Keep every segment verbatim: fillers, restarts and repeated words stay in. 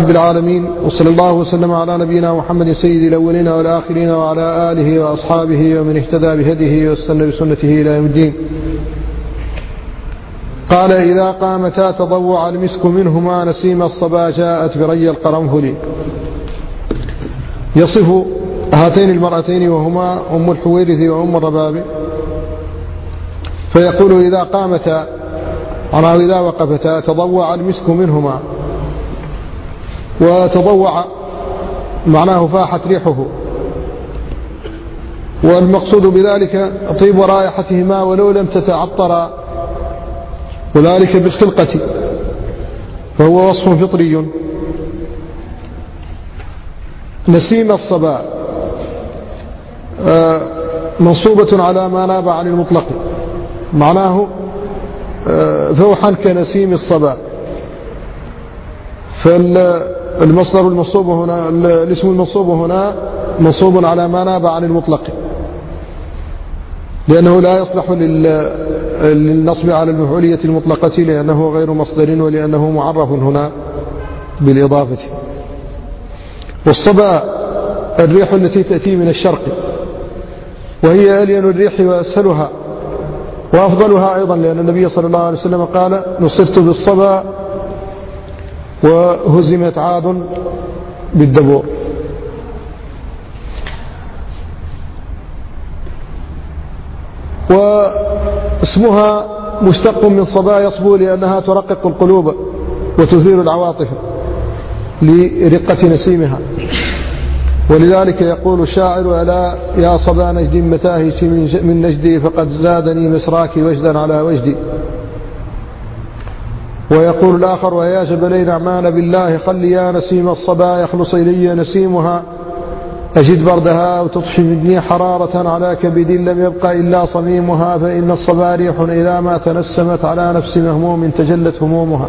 رب العالمين، وصلى الله وسلم على نبينا محمد سيد الأولين والآخرين وعلى آله وأصحابه ومن اهتدى بهديه واستنى بسنته إلى يوم الدين. قال: إذا قامتا تضوع المسك منهما نسيم الصبا جاءت بري القرنفل. يصف هاتين المرأتين وهما أم الحويرث وأم الرباب، فيقول: إذا قامتا أنا إذا وقفتا تضوع المسك منهما، وتضوع معناه فاحت ريحه، والمقصود بذلك طيب رائحتهما ولو لم تتعطر، وذلك بالخلقة، فهو وصف فطري. نسيم الصبا منصوبة على ما ناب عن المطلق، معناه فوحا كنسيم الصبا، فالمصدر المنصوب هنا الاسم المنصوب هنا منصوب على ما ناب عن المطلق، لأنه لا يصلح للنصب على المفعولية المطلقة، لأنه غير مصدر، ولأنه معرف هنا بالإضافة. والصبا الريح التي تأتي من الشرق، وهي ألين الريح وأسهلها وأفضلها أيضا، لأن النبي صلى الله عليه وسلم قال: نصرت بالصبا وهزمت عاد بالدبور. واسمها مشتق من صبا يصبو، لأنها ترقق القلوب وتزيل العواطف لرقة نسيمها. ولذلك يقول الشاعر: ألا يا صبا نجد متاهش من نجدي، فقد زادني مسراك وجدا على وجدي. ويقول الآخر: ويا جبلين أعمان بالله خلي يا نسيم الصبا يخلص إلي نسيمها، أجد بردها وتطفي مني حرارة على كبد لم يبقى إلا صميمها، فإن الصبا ريح إذا ما تنسمت على نفس مهموم تجلت همومها.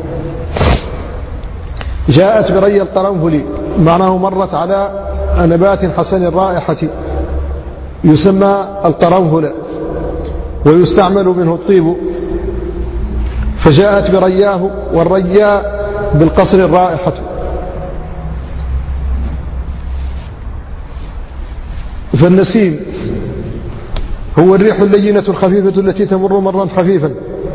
جاءت بري القرنفل، معناه مرت على نبات حسن الرائحة يسمى القرنفل، ويستعمل منه الطيب، فجاءت برياه، والرياء بالقصر الرائحة. فالنسيم هو الريح اللينة الخفيفة التي تمر مرا خفيفا،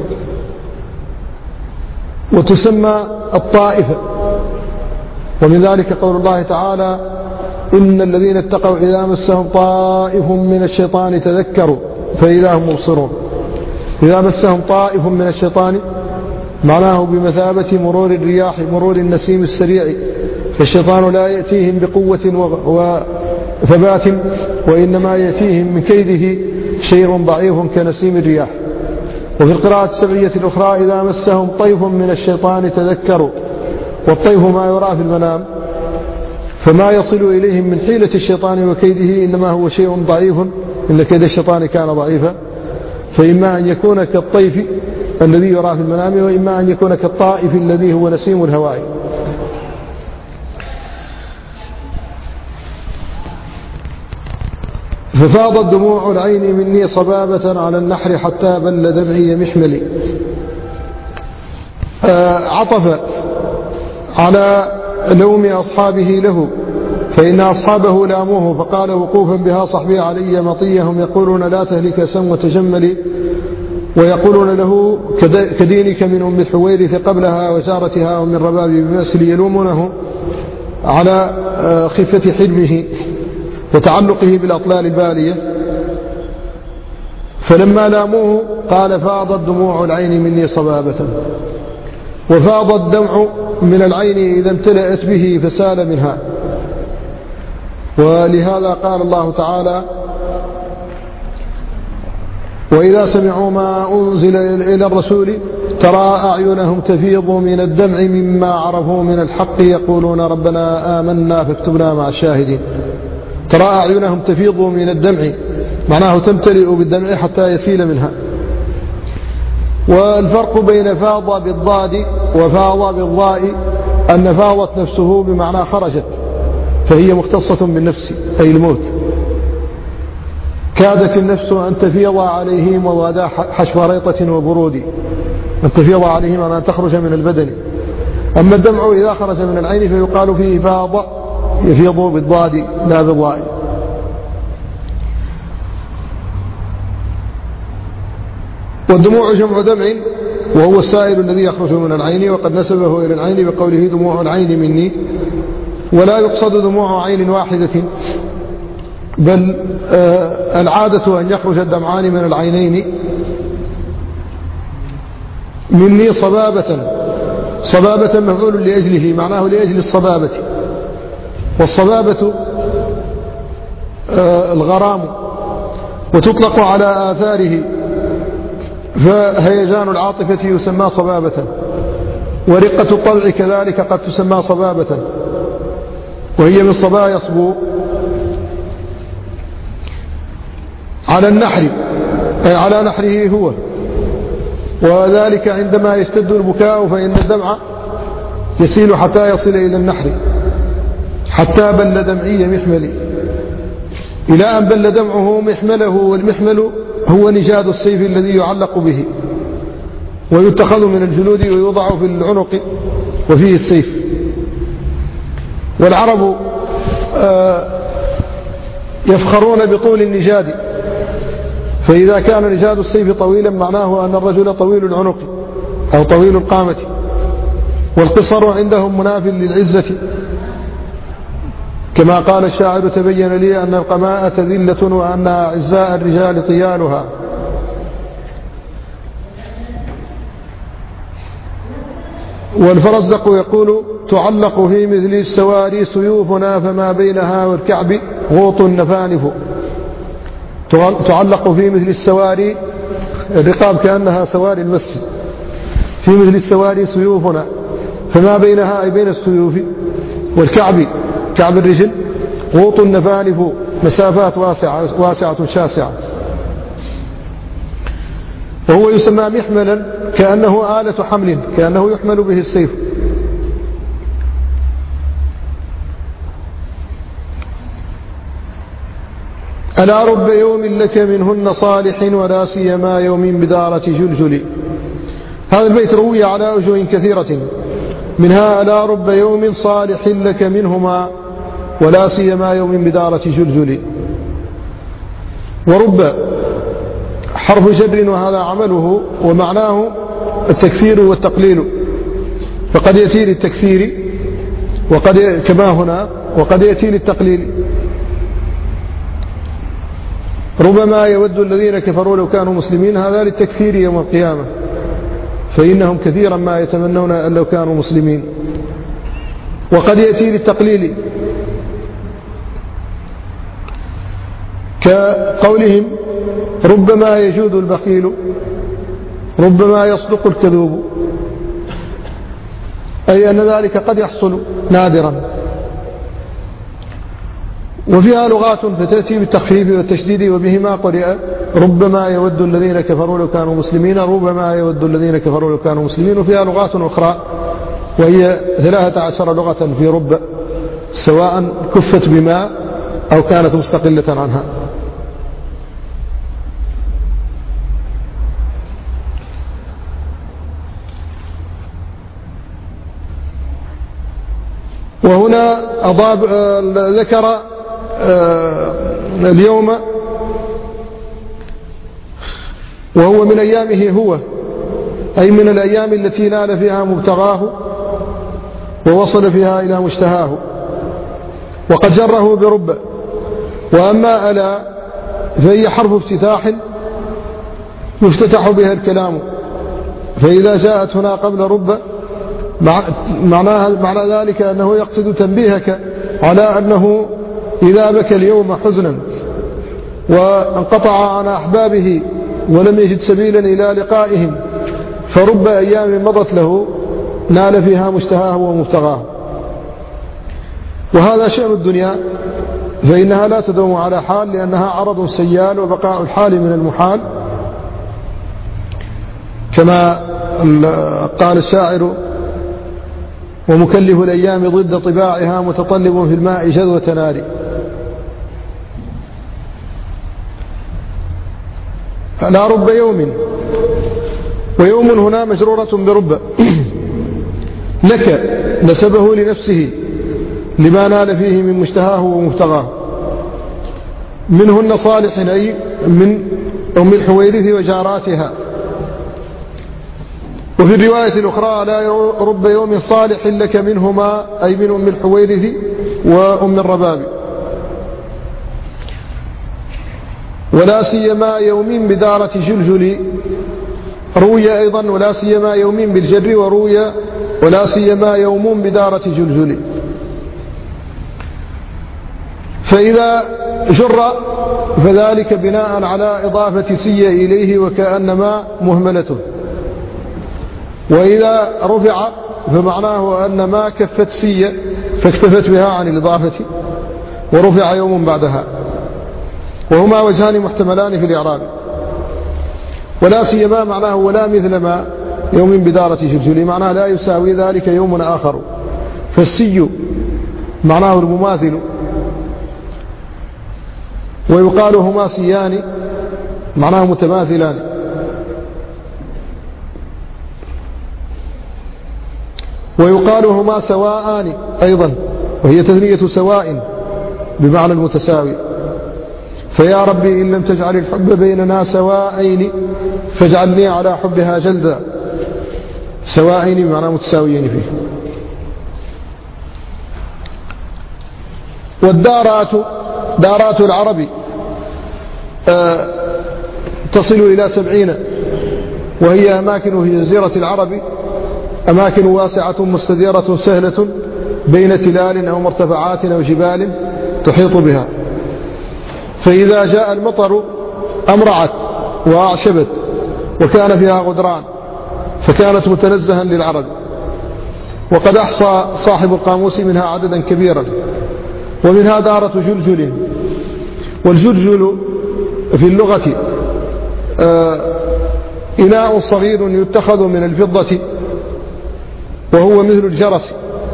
وتسمى الطائفة. ومن ذلك قول الله تعالى: إن الذين اتقوا إذا مسهم طائف من الشيطان تذكروا فإذا هم مبصرون. إذا مسهم طائف من الشيطان معناه بمثابة مرور الرياح، مرور النسيم السريع، فالشيطان لا يأتيهم بقوة وثبات، وإنما يأتيهم من كيده شيء ضعيف كنسيم الرياح. وفي القراءة السبعية الأخرى: إذا مسهم طيف من الشيطان تذكروا. والطيف ما يرى في المنام، فما يصل إليهم من حيلة الشيطان وكيده إنما هو شيء ضعيف، إن كيد الشيطان كان ضعيفا، فإما أن يكون كالطيف الذي يرى في المنام، وإما أن يكون كالطائف الذي هو نسيم الهواء. ففاضت دموع العين مني صبابة على النحر حتى بل دمعي محملي. عطف على لوم أصحابه له، فإن أصحابه لاموه، فقال وقوفا بها صحبي علي مطيهم يقولون لا تهلك سم وتجملي، ويقولون له كدينك من أم الحويرث قبلها وجارتها ومن رباب بمأسل، يلومونه على خفة حلمه وتعلقه بالأطلال البالية. فلما لاموه قال: فاضت دموع العين مني صبابة. وفاض الدمع من العين إذا امتلأت به فسال منها. ولهذا قال الله تعالى: وإذا سمعوا ما أنزل إلى الرسول ترى أعينهم تفيض من الدمع مما عرفوا من الحق يقولون ربنا آمنا فاكتبنا مع الشاهدين. ترى أعينهم تفيض من الدمع، معناه تمتلئ بالدمع حتى يسيل منها. والفرق بين فاض بالضاد وفاض بالضاء أن فاضت نفسه بمعنى خرجت، فهي مختصة بالنفس أي الموت. كادت النفس أن تفيض عليهم ووادى حشو ريطة وبرود، أن تفيض عليهم أن تخرج من البدن. أما الدمع إذا خرج من العين فيقال فيه فاض، يفيض بالضاد لا بالضاء. والدموع جمع دمع، وهو السائل الذي يخرج من العين، وقد نسبه إلى العين بقوله دموع العين مني، ولا يقصد دموع عين واحدة، بل آه العادة أن يخرج الدمعان من العينين. مني صبابة، صبابة مفعول لأجله، معناه لأجل الصبابة، والصبابة آه الغرام، وتطلق على آثاره، فهيجان العاطفة يسمى صبابة، ورقة الطبع كذلك قد تسمى صبابة، وهي من صبا يصبو. على النحر أي على نحره هو، وذلك عندما يشتد البكاء فإن الدمع يسيل حتى يصل إلى النحر، حتى بل دمعي محملي، إلى أن بل دمعه محمله، والمحمل هو نجاد السيف الذي يعلق به ويتخذ من الجلود ويوضع في العنق وفيه السيف. والعرب يفخرون بطول النجاد، فإذا كان نجاد السيف طويلا معناه أن الرجل طويل العنق أو طويل القامة. والقصر عندهم مناف للعزة، كما قال الشاعر تبين لي أن القماءة ذلة وأن أعزاء الرجال طيالها. والفرزدق يقول تعلق في مثل السواري سيوفنا فما بينها والكعب غوط نفانف. تعلق في مثل السواري، الرقاب كأنها سواري المسجد، في مثل السواري سيوفنا فما بينها أي بين السيوف والكعب كعب الرجل غوط نفانف مسافات واسعة, واسعة شاسعة. وهو يسمى محملا كأنه آلة حمل، كأنه يحمل به السيف. ألا رب يوم لك منهن صالح ولا سيما يوم بدارة جلجل. هذا البيت روي على وجوه كثيرة، منها ألا رب يوم صالح لك منهما ولا سيما يوم بدارة جلجل. ورب حرف جر وهذا عمله، ومعناه التكثير والتقليل، فقد يأتي للتكثير وقد كما هنا، وقد يأتي للتقليل. ربما يود الذين كفروا لو كانوا مسلمين، هذا للتكثير يوم القيامة، فإنهم كثيرا ما يتمنون أن لو كانوا مسلمين. وقد يأتي للتقليل كقولهم ربما يجود البخيل ربما يصدق الكذوب، أي أن ذلك قد يحصل نادرا. وفيها لغات فتأتي بالتخفيف والتشديد، وبهما قرئ ربما يود الذين كفروا لو كانوا مسلمين، ربما يود الذين كفروا لو كانوا مسلمين. وفيها لغات أخرى وهي ثلاثة عشر لغة في رب، سواء كفت بما أو كانت مستقلة عنها. وهنا أضاب ذكر اليوم وهو من أيامه هو، أي من الأيام التي نال فيها مبتغاه ووصل فيها إلى مشتهاه، وقد جره برب. وأما ألا فهي حرف افتتاح يفتتح بها الكلام، فإذا جاءت هنا قبل رب معناها معنى ذلك أنه يقصد تنبيهك على أنه إذا بكى اليوم حزنا وانقطع عن أحبابه ولم يجد سبيلا إلى لقائهم، فرب أيام مضت له نال فيها مشتهاه ومبتغاه. وهذا شأن الدنيا، فإنها لا تدوم على حال، لأنها عرض سيال، وبقاء الحال من المحال، كما قال الشاعر ومكلف الأيام ضد طباعها متطلب في الماء جذوة نار. لا رب يوم، ويوم هنا مجرورة برب لك نسبه لنفسه لما نال فيه من مشتهاه ومبتغاه. منهن صالح أي من أم الحويرث وجاراتها. وفي الرواية الأخرى لا رب يوم صالح لك منهما أي من أم الحويرث وأم الرباب. ولا سيما يوم بدارة جلجل روي أيضا ولا سيما يوم بالجر وروي ولا سيما يوم بدارة جلجل. فإذا جر فذلك بناء على إضافة سي إليه وكأنما مهملته، وإذا رفع فمعناه أن ما كفت سي فاكتفت بها عن الإضافة ورفع يوم بعدها، وهما وجهان محتملان في الإعراب. ولا سيما معناه ولا مثل ما يوم بدارة جلجل معناه لا يساوي ذلك يوم آخر، فالسي معناه المماثل، ويقال هما سيان معناه متماثلان. ويقال هما سواءان أيضا، وهي تثنية سواء بمعنى المتساوي. فيا ربي إن لم تجعل الحب بيننا سواءين فاجعلني على حبها جلدا. سواءين بمعنى متساويين فيه. والدارات دارات العرب آه تصل إلى سبعين، وهي أماكن في جزيرة العرب، أماكن واسعة مستديرة سهلة بين تلال أو مرتفعات أو جبال تحيط بها. فإذا جاء المطر أمرعت وأعشبت وكان فيها غدران، فكانت متنزها للعرب. وقد أحصى صاحب القاموس منها عددا كبيرا. ومنها دارة جلجل. والجلجل في اللغة آه إناء صغير يتخذ من الفضة، وهو مثل الجرس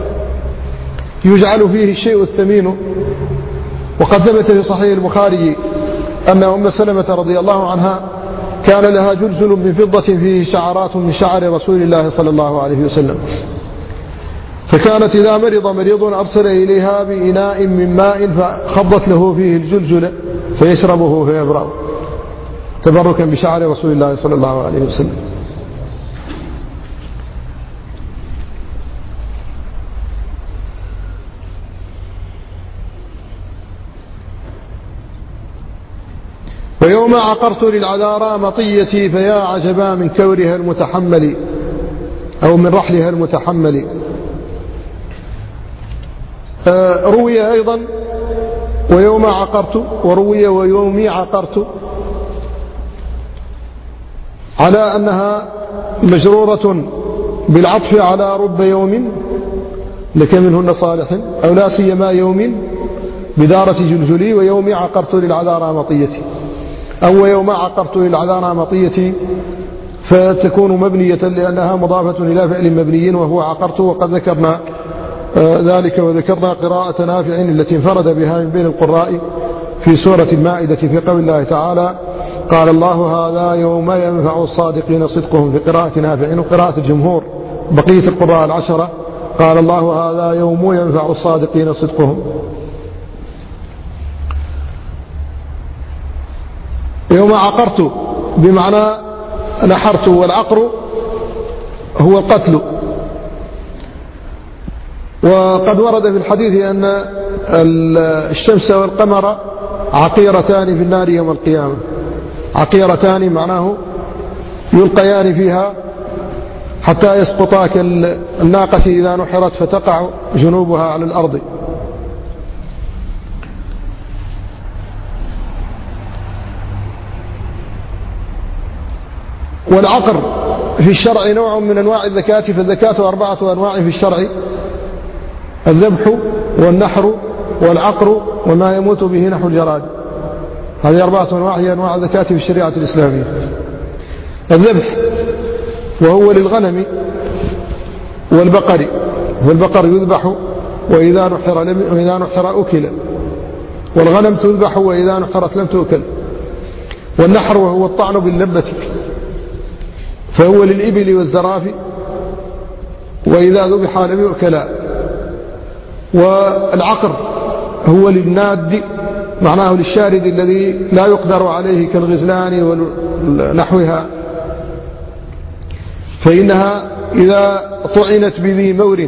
يجعل فيه الشيء الثمين. وقد ثبت في صحيح البخاري أن أم سلمة رضي الله عنها كان لها جلجل من فضة فيه شعرات من شعر رسول الله صلى الله عليه وسلم، فكانت إذا مرض مريض أرسل إليها بإناء من ماء فخضت له فيه الجلجل فيشربه فيبرأ، تبركا بشعر رسول الله صلى الله عليه وسلم. ويوم عقرت للعذارى مطيتي فيا عجبا من كورها المتحمل أو من رحلها المتحمل. آه روي أيضا ويوم عقرت، وروي ويومي عقرت، على أنها مجرورة بالعطف على رب يوم لك منهن صالح، أو لا سيما يوم بدارة جلجلي ويوم عقرت للعذارى مطيتي، أو يوم عقرت للعذارى مطيتي فتكون مبنية لأنها مضافة إلى فعل مبني وهو عقرت. وقد ذكرنا ذلك وذكرنا قراءة نافع التي انفرد بها من بين القراء في سورة المائدة في قول الله تعالى قال الله هذا يوم ينفع الصادقين صدقهم في قراءة نافع وقراءة الجمهور. بقية القراء العشرة قال الله هذا يوم ينفع الصادقين صدقهم. يوم عقرت بمعنى نحرت، والعقر هو القتل. وقد ورد في الحديث أن الشمس والقمر عقيرتان في النار يوم القيامة. عقيرتان معناه يلقيان فيها حتى يسقطا كالناقة إذا نحرت فتقع جنوبها على الأرض. والعقر في الشرع نوع من أنواع الذكاة، فالذكاة أربعة أنواع في الشرع: الذبح والنحر والعقر وما يموت به نحو الجراد. هذه أربعة أنواع هي أنواع الذكاة في الشريعة الإسلامية. الذبح وهو للغنم والبقر، والبقر يذبح وإذا نحر, وإذا نحر أكل، والغنم تذبح وإذا نحرت لم تؤكل. والنحر وهو الطعن باللبة، فهو للإبل والزراف وإذا ذبح لم يؤكلا. والعقر هو للناد، معناه للشارد الذي لا يقدر عليه كالغزلان ونحوها، فإنها إذا طعنت بذي مور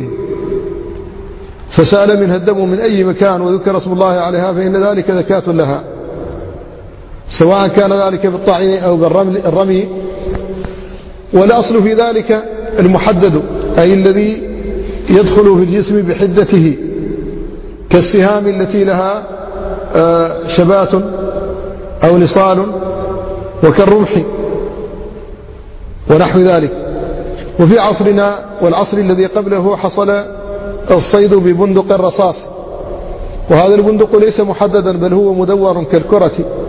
فسال منها الدم من أي مكان وذكر اسم الله عليها فإن ذلك زكاة لها، سواء كان ذلك بالطعن أو بالرمي. والأصل في ذلك المحدد، أي الذي يدخل في الجسم بحدته، كالسهام التي لها شبات أو نصال، وكالرمح ونحو ذلك. وفي عصرنا والعصر الذي قبله حصل الصيد ببندق الرصاص، وهذا البندق ليس محددا بل هو مدور كالكرة،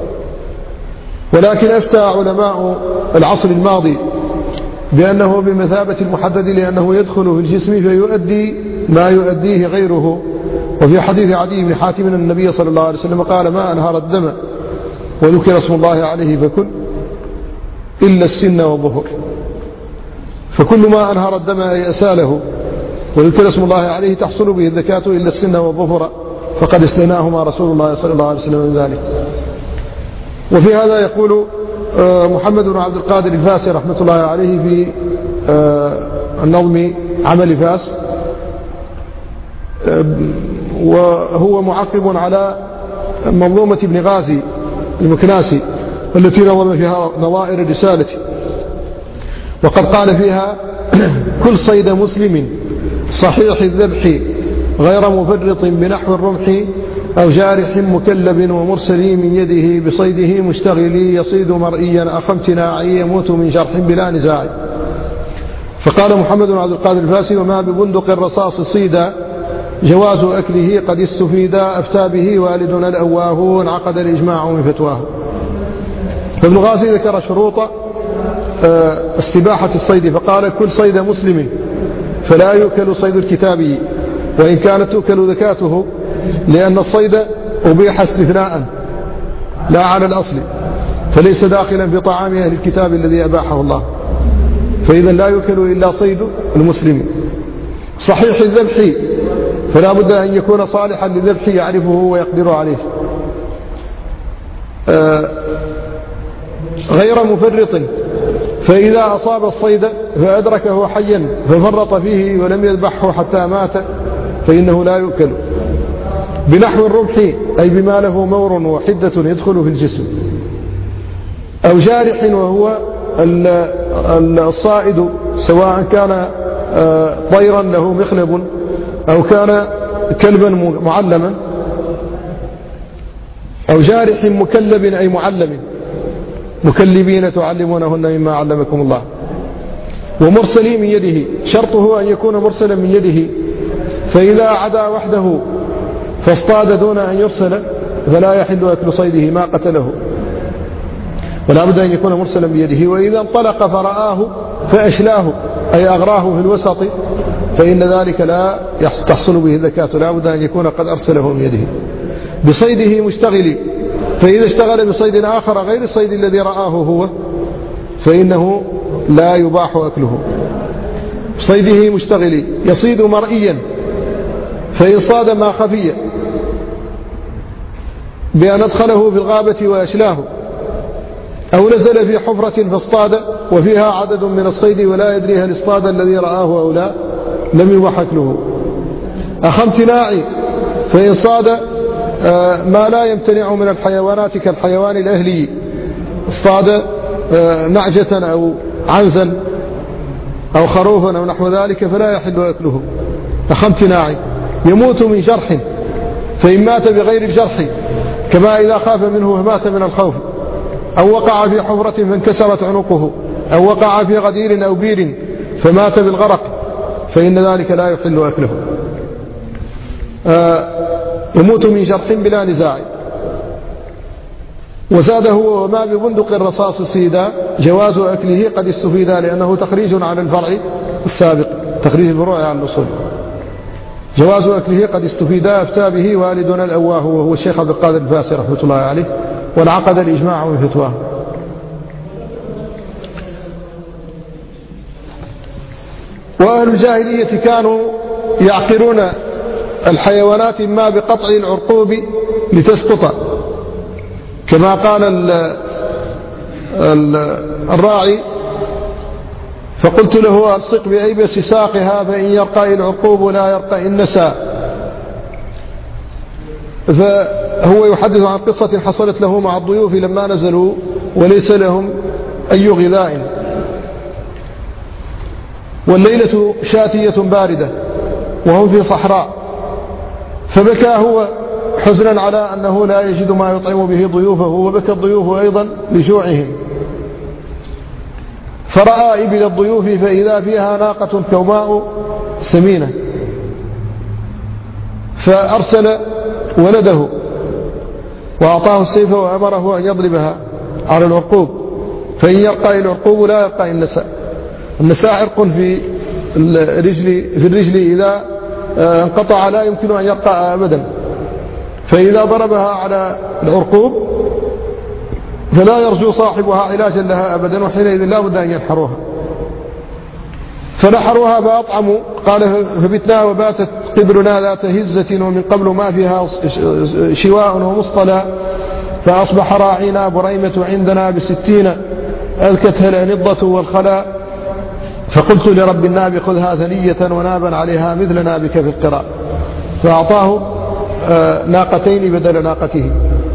ولكن أفتى علماء العصر الماضي بأنه بمثابة المحدد، لأنه يدخل في الجسم فيؤدي ما يؤديه غيره. وفي حديث عدي بن حاتم النبي صلى الله عليه وسلم قال: ما أنهر الدم وذكر اسم الله عليه فكل إلا السن والظهر. فكل ما أنهر الدم أي أساله وذكر اسم الله عليه تحصل به الزكاة إلا السن والظفر، فقد استثناهما رسول الله صلى الله عليه وسلم من ذلك. وفي هذا يقول محمد بن عبد القادر الفاسي رحمة الله عليه في النظم عمل فاس، وهو معقب على منظومة ابن غازي المكناسي التي نظم فيها نظائر الرسالة، وقد قال فيها: كل صيد مسلم صحيح الذبح غير مفرط بنحو الرمح أو جارح مكلب ومرسل من يده بصيده مشتغلي يصيد مرئيا أخ امتناعي يموت من جرح بلا نزاع. فقال محمد بن عبد القادر الفاسي: وما ببندق الرصاص صيدا جواز أكله قد استفيدا أفتى به والدنا الأواه انعقد الإجماع من فتواه. فابن غازي ذكر شروط استباحة الصيد فقال: كل صيد مسلم فلا يؤكل صيد الكتابي وإن كانت تؤكل زكاته، لأن الصيد أبيح استثناء لا على الأصل، فليس داخلا في طعام أهل الكتاب الذي أباحه الله، فإذا لا يؤكل إلا صيد المسلم. صحيح الذبح فلا بد أن يكون صالحا للذبح يعرفه ويقدر عليه، آه غير مفرط، فإذا أصاب الصيد فأدركه حيا ففرط فيه ولم يذبحه حتى مات فإنه لا يؤكل. بنحو الرمح أي بما له مور وحدة يدخل في الجسم. أو جارح وهو الصائد، سواء كان طيرا له مخلب أو كان كلبا معلما. أو جارح مكلب أي معلم، مكلبين تعلمونهن مما علمكم الله. ومرسلي من يده، شرطه أن يكون مرسلا من يده، فإذا عدا وحده فاصطاد دون أن يرسل فلا يحل أكل صيده ما قتله، ولا بد أن يكون مرسلا بيده. وإذا انطلق فرآه فأشلاه أي أغراه في الوسط فإن ذلك لا تحصل به الزكاة، لا بد أن يكون قد أرسله من يده. بصيده مشتغل، فإذا اشتغل بصيد آخر غير الصيد الذي رآه هو فإنه لا يباح أكله. بصيده مشتغل يصيد مرئيا، فإن صاد ما خفي بأن أدخله في الغابة وأشلاه، أو نزل في حفرة فاصطاد وفيها عدد من الصيد ولا يدري هل اصطاد الذي رآه أو لا لم يباح أكله. أخ امتناعي، فإن صاد ما لا يمتنع من الحيوانات كالحيوان الأهلي، اصطاد نعجة أو عنزا أو خروفا أو نحو ذلك فلا يحل أكله. أخ امتناعي يموت من جرح، فإن مات بغير الجرح كما إذا خاف منه فمات من الخوف، أو وقع في حفرة فانكسرت عنقه، أو وقع في غدير أو بير فمات بالغرق فإن ذلك لا يحل أكله. آه يموت من جرح بلا نزاع. وزاده: وما ببندق الرصاص صيدا جواز أكله قد استفيدا، لأنه تخريج على الفرع السابق، تخريج الفروع على الأصول. جواز أكله قد استفيدا أفتى به والدنا الأواه وهو الشيخ عبد القادر الفاسي رحمة الله عليه، وانعقد الإجماع من فتواه. وأهل الجاهلية كانوا يعقرون الحيوانات إما بقطع العرقوب لتسقط، كما قال ال ال الراعي: فقلت له: ألصق بأيبس ساقها فإن يرقى العرقوب لا يرقى النساء. فهو يحدث عن قصة حصلت له مع الضيوف لما نزلوا وليس لهم أي غذاء، والليلة شاتية باردة وهم في صحراء، فبكى هو حزنا على أنه لا يجد ما يطعم به ضيوفه، وبكى الضيوف أيضا لجوعهم. فرأى إبل الضيوف فإذا فيها ناقة كوماء سمينة، فأرسل ولده وأعطاه السيف وأمره أن يضربها على العرقوب، فإن يرقى العرقوب لا يرقى النساء. النساء عرق في الرجل, في الرجل إذا انقطع لا يمكن أن يرقى أبدا، فإذا ضربها على العرقوب فلا يرجو صاحبها علاجا لها أبدا، وحينئذ لا بد أن ينحروها. فنحروها فأطعموا. قال: فبتنا وباتت قبرنا ذات هزة ومن قبل ما فيها شواء ومصطلى، فأصبح راعينا بريمة عندنا بستين أذكتها الأنضة والخلاء، فقلت لرب الناب خذها ثنية ونابا عليها مثل نابك في القراء، فأعطاه ناقتين بدل ناقته.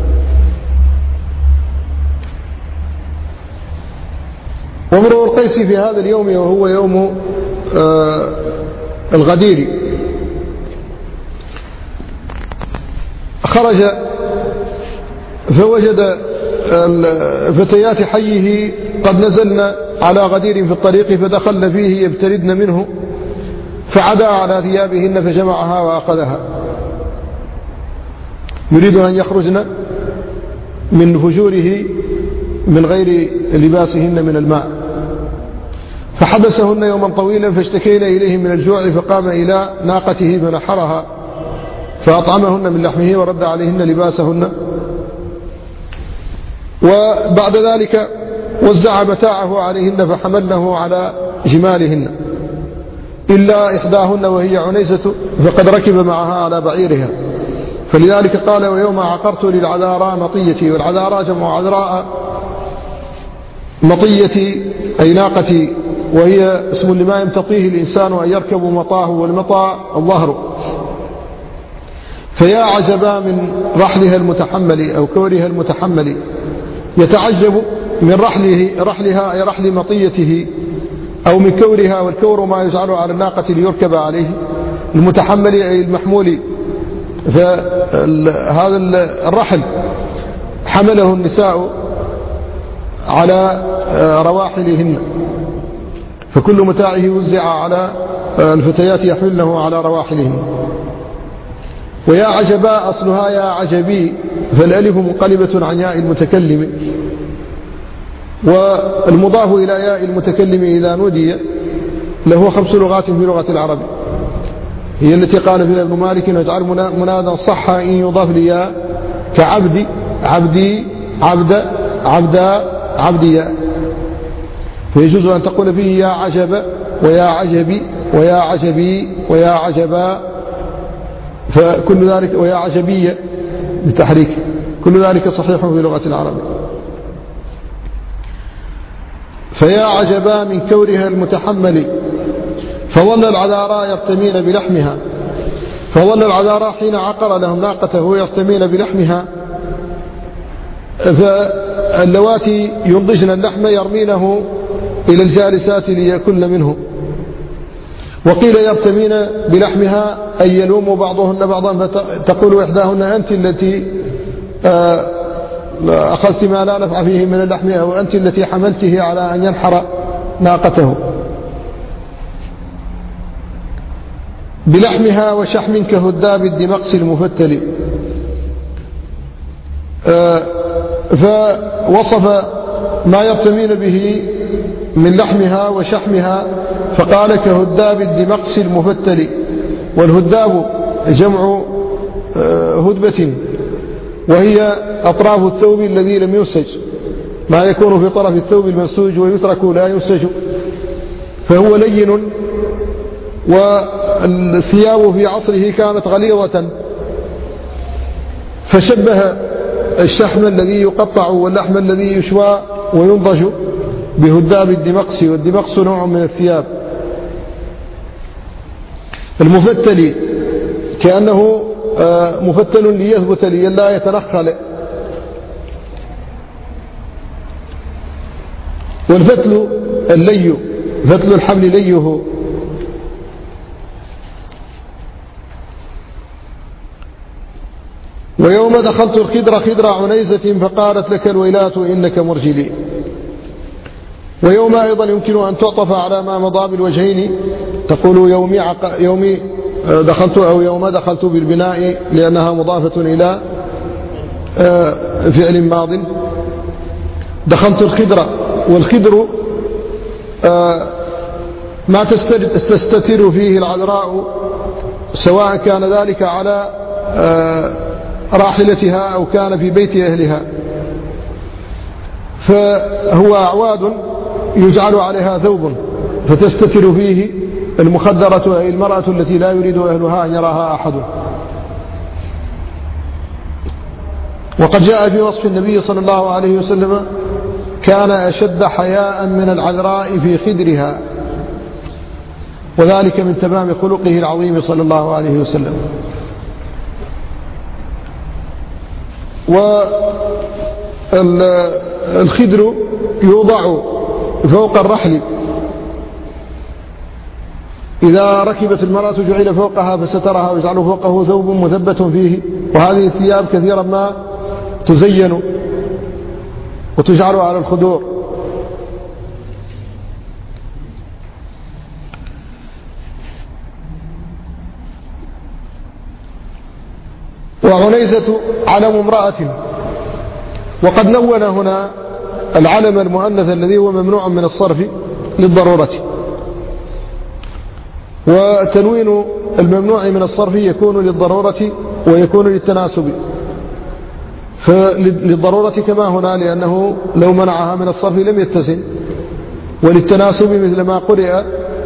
وامرؤ القيس في هذا اليوم وهو يوم الغدير خرج فوجد فتيات حيه قد نزلن على غدير في الطريق، فدخلن فيه يبتردن منه، فعدا على ثيابهن فجمعها وأخذها، يريد أن يخرجن من فجوره من غير لباسهن من الماء، فحبسهن يوما طويلا، فاشتكينا إليه من الجوع، فقام إلى ناقته فنحرها فأطعمهن من لحمه ورد عليهن لباسهن. وبعد ذلك وزع متاعه عليهن فحملنه على جمالهن، إلا إحداهن وهي عنيسة فقد ركب معها على بعيرها، فلذلك قال: ويوم عقرت للعذاراء مطيتي. والعذاراء جمع عذراء، مطيتي أي ناقتي، وهي اسم لما يمتطيه الإنسان أن يركب مطاه، والمطى الظهر. فيا عجبا من رحلها المتحمل أو كورها المتحمل، يتعجب من رحله رحلها أي رحل مطيته أو من كورها، والكور ما يجعل على الناقة ليركب عليه، المتحمل أي المحمول. فهذا الرحل حمله النساء على رواحلهن، فكل متاعه وزع على الفتيات يحملنه على رواحلهن. ويا عجبا أصلها يا عجبي، فالألف منقلبة عن ياء المتكلم، والمضاف إلى ياء المتكلم إذا نودي له خمس لغات في لغة العرب، هي التي قال فيها ابن مالك: واجعل منادا صح إن يضاف لياء كعبدي عبدي عبد عبدا عبديا، فيجوز أن تقول فيه يا عجب ويا عجبي ويا عجبي ويا عجبا، فكل ذلك ويا عجبية بتحريك، كل ذلك صحيح في لغة العرب. فيا عجبا من كورها المتحمل، فظل العذاراء يرتمين بلحمها، فظل العذاراء حين عقر لهم ناقته يرتمين بلحمها، فاللواتي ينضجن اللحم يرمينه إلى الجالسات ليأكلن منه. وقيل يرتمين بلحمها أي يلوم بعضهن بعضا، فتقول إحداهن: أنت التي أخذت ما لا نفع فيه من اللحم، أو أنت التي حملته على أن ينحر ناقته. بلحمها وشحم كهداب الدمقس المفتل. فوصف ما يرتمين به من لحمها وشحمها، فقال: كهداب الدمقس المفتل. والهداب جمع هدبة، وهي أطراف الثوب الذي لم ينسج، ما يكون في طرف الثوب المنسوج ويترك لا ينسج، فهو لين والثياب في عصره كانت غليظة، فشبه الشحم الذي يقطع واللحم الذي يشوى وينضج بهداب الدمقس، والدمقس نوع من الثياب. المفتل كأنه مفتل ليثبت لئلا يتنخل. والفتل اللي، فتل الحبل ليه. ويوم دخلت الخدر خدر عنيزة فقالت لك الويلات إنك مرجلي. ويوم أيضا يمكن أن تعطف على ما مضى بالوجهين، تقول يومي, عق... يومي دخلت أو يوم دخلت بالبناء لأنها مضافة إلى فعل ماض. دخلت الخدر، والخدر ما تستتر فيه العذراء، سواء كان ذلك على راحلتها أو كان في بيت أهلها، فهو أعواد يجعل عليها ثوب فتستتر فيه المخدرة، أي المرأة التي لا يريد أهلها أن يراها أحد. وقد جاء في وصف النبي صلى الله عليه وسلم كان أشد حياء من العذراء في خدرها، وذلك من تمام خلقه العظيم صلى الله عليه وسلم. والخدر يوضع فوق الرحل، إذا ركبت المرأة جعل فوقها فسترها ويجعل فوقه ثوب مثبت فيه. وهذه الثياب كثيرا ما تزين وتجعل على الخدور. وعنيزة علم امرأة، وقد نون هنا العلم المؤنث الذي هو ممنوع من الصرف للضرورة، وتنوين الممنوع من الصرف يكون للضرورة ويكون للتناسب. فللضرورة كما هنا لأنه لو منعها من الصرف لم يتزن، وللتناسب مثل ما قرئ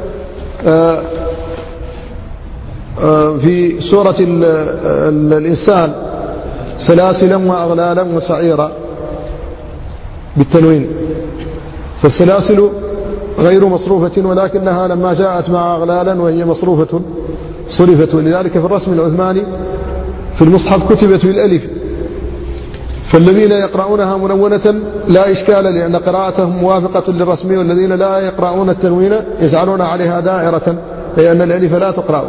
في سورة الإنسان سلاسلا وأغلالا وسعيرا بالتنوين. فالسلاسل غير مصروفة، ولكنها لما جاءت مع أغلالا وهي مصروفة صرفت. ولذلك في الرسم العثماني في المصحف كتبت بالألف، فالذين يقرؤونها منونة لا إشكال لأن قراءتهم موافقة للرسم، والذين لا يقرؤون التنوين يجعلون عليها دائرة لأن الألف لا تقرأ.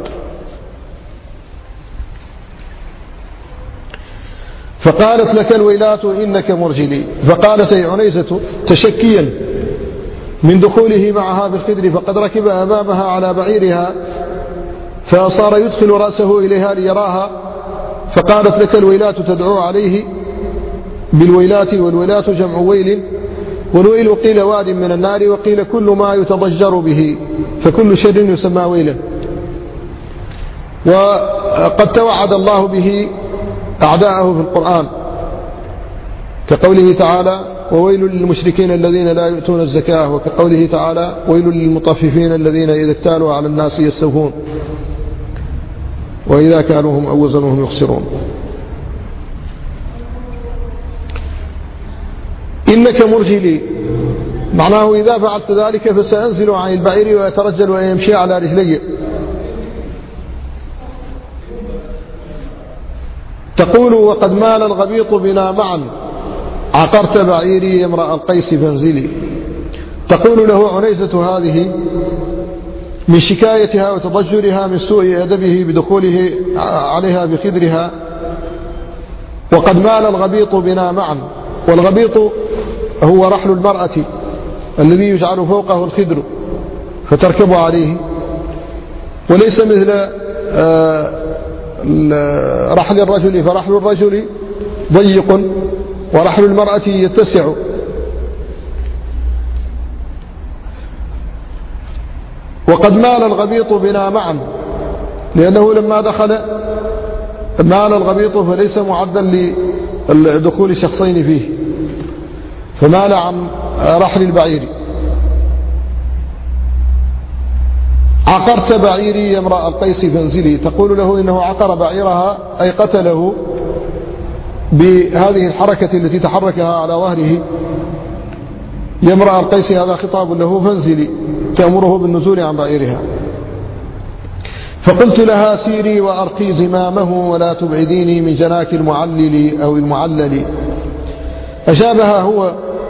فقالت لك الويلات إنك مرجلي. فقالت أي عنيزة تشكيا من دخوله معها بالخدر، فقد ركب أمامها على بعيرها فصار يدخل رأسه إليها ليراها. فقالت لك الويلات تدعو عليه بالويلات، والويلات جمع ويل، والويل قيل واد من النار، وقيل كل ما يتضجر به، فكل شر يسمى ويلا. وقد توعد الله به أعداءه في القرآن كقوله تعالى وويل للمشركين الذين لا يؤتون الزكاة، وكقوله تعالى ويل للمطففين الذين إذا اكتالوا على الناس يستوفون وإذا كالوهم أو وزنوهم يخسرون. إنك مرجلي معناه إذا فعلت ذلك فسأنزل عن البعير ويترجل ويمشي على رجلي. تقول وقد مال الغبيط بنا معا عقرت بعيري يا امرأ القيس فانزلي. تقول له عنيزة هذه من شكايتها وتضجرها من سوء أدبه بدخوله عليها بخدرها وقد مال الغبيط بنا معا. والغبيط هو رحل المرأة الذي يجعل فوقه الخدر فتركب عليه، وليس مثل رحل الرجل، فرحل الرجل ضيق ورحل المرأة يتسع. وقد مال الغبيط بنا معا لأنه لما دخل مال الغبيط فليس معدا لدخول شخصين فيه، فمال عن رحل البعير. عقرت بعيري يا امرأ القيس فانزلي، تقول له إنه عقر بعيرها أي قتله بهذه الحركة التي تحركها على ظهره. يا امرأ القيس هذا خطاب له، فانزلي، تأمره بالنزول عن بعيرها. فقلت لها سيري وأرقي زمامه ولا تبعديني من جناك المعلل أو المعلل. أجابها هو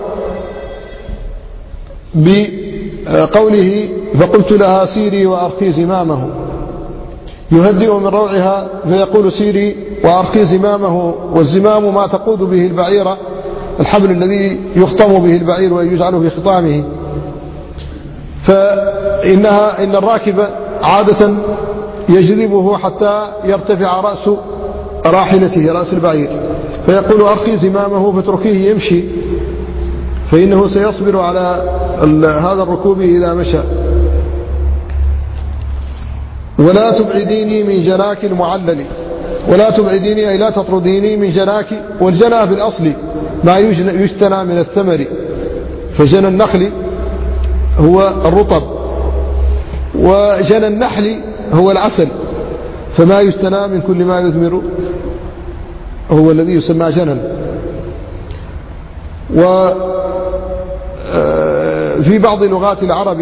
بقوله فقلت لها سيري وأرقي زمامه، يهدئ من روعها فيقول سيري وأرقي زمامه. والزمام ما تقود به البعير، الحبل الذي يخطم به البعير ويجعل في خطامه. فإنها إن الراكب عادة يجذبه حتى يرتفع رأس راحلته، رأس البعير، فيقول أرقي زمامه فتركيه يمشي، فإنه سيصبر على هذا الركوب إذا مشى. ولا تبعديني من جناك المعلل، ولا تبعديني أي لا تطرديني من جناك. والجنى في الأصل ما يجتنى من الثمر، فجنى النخل هو الرطب، وجنى النحل هو العسل، فما يجتنى من كل ما يثمر هو الذي يسمى جنى. وفي بعض لغات العرب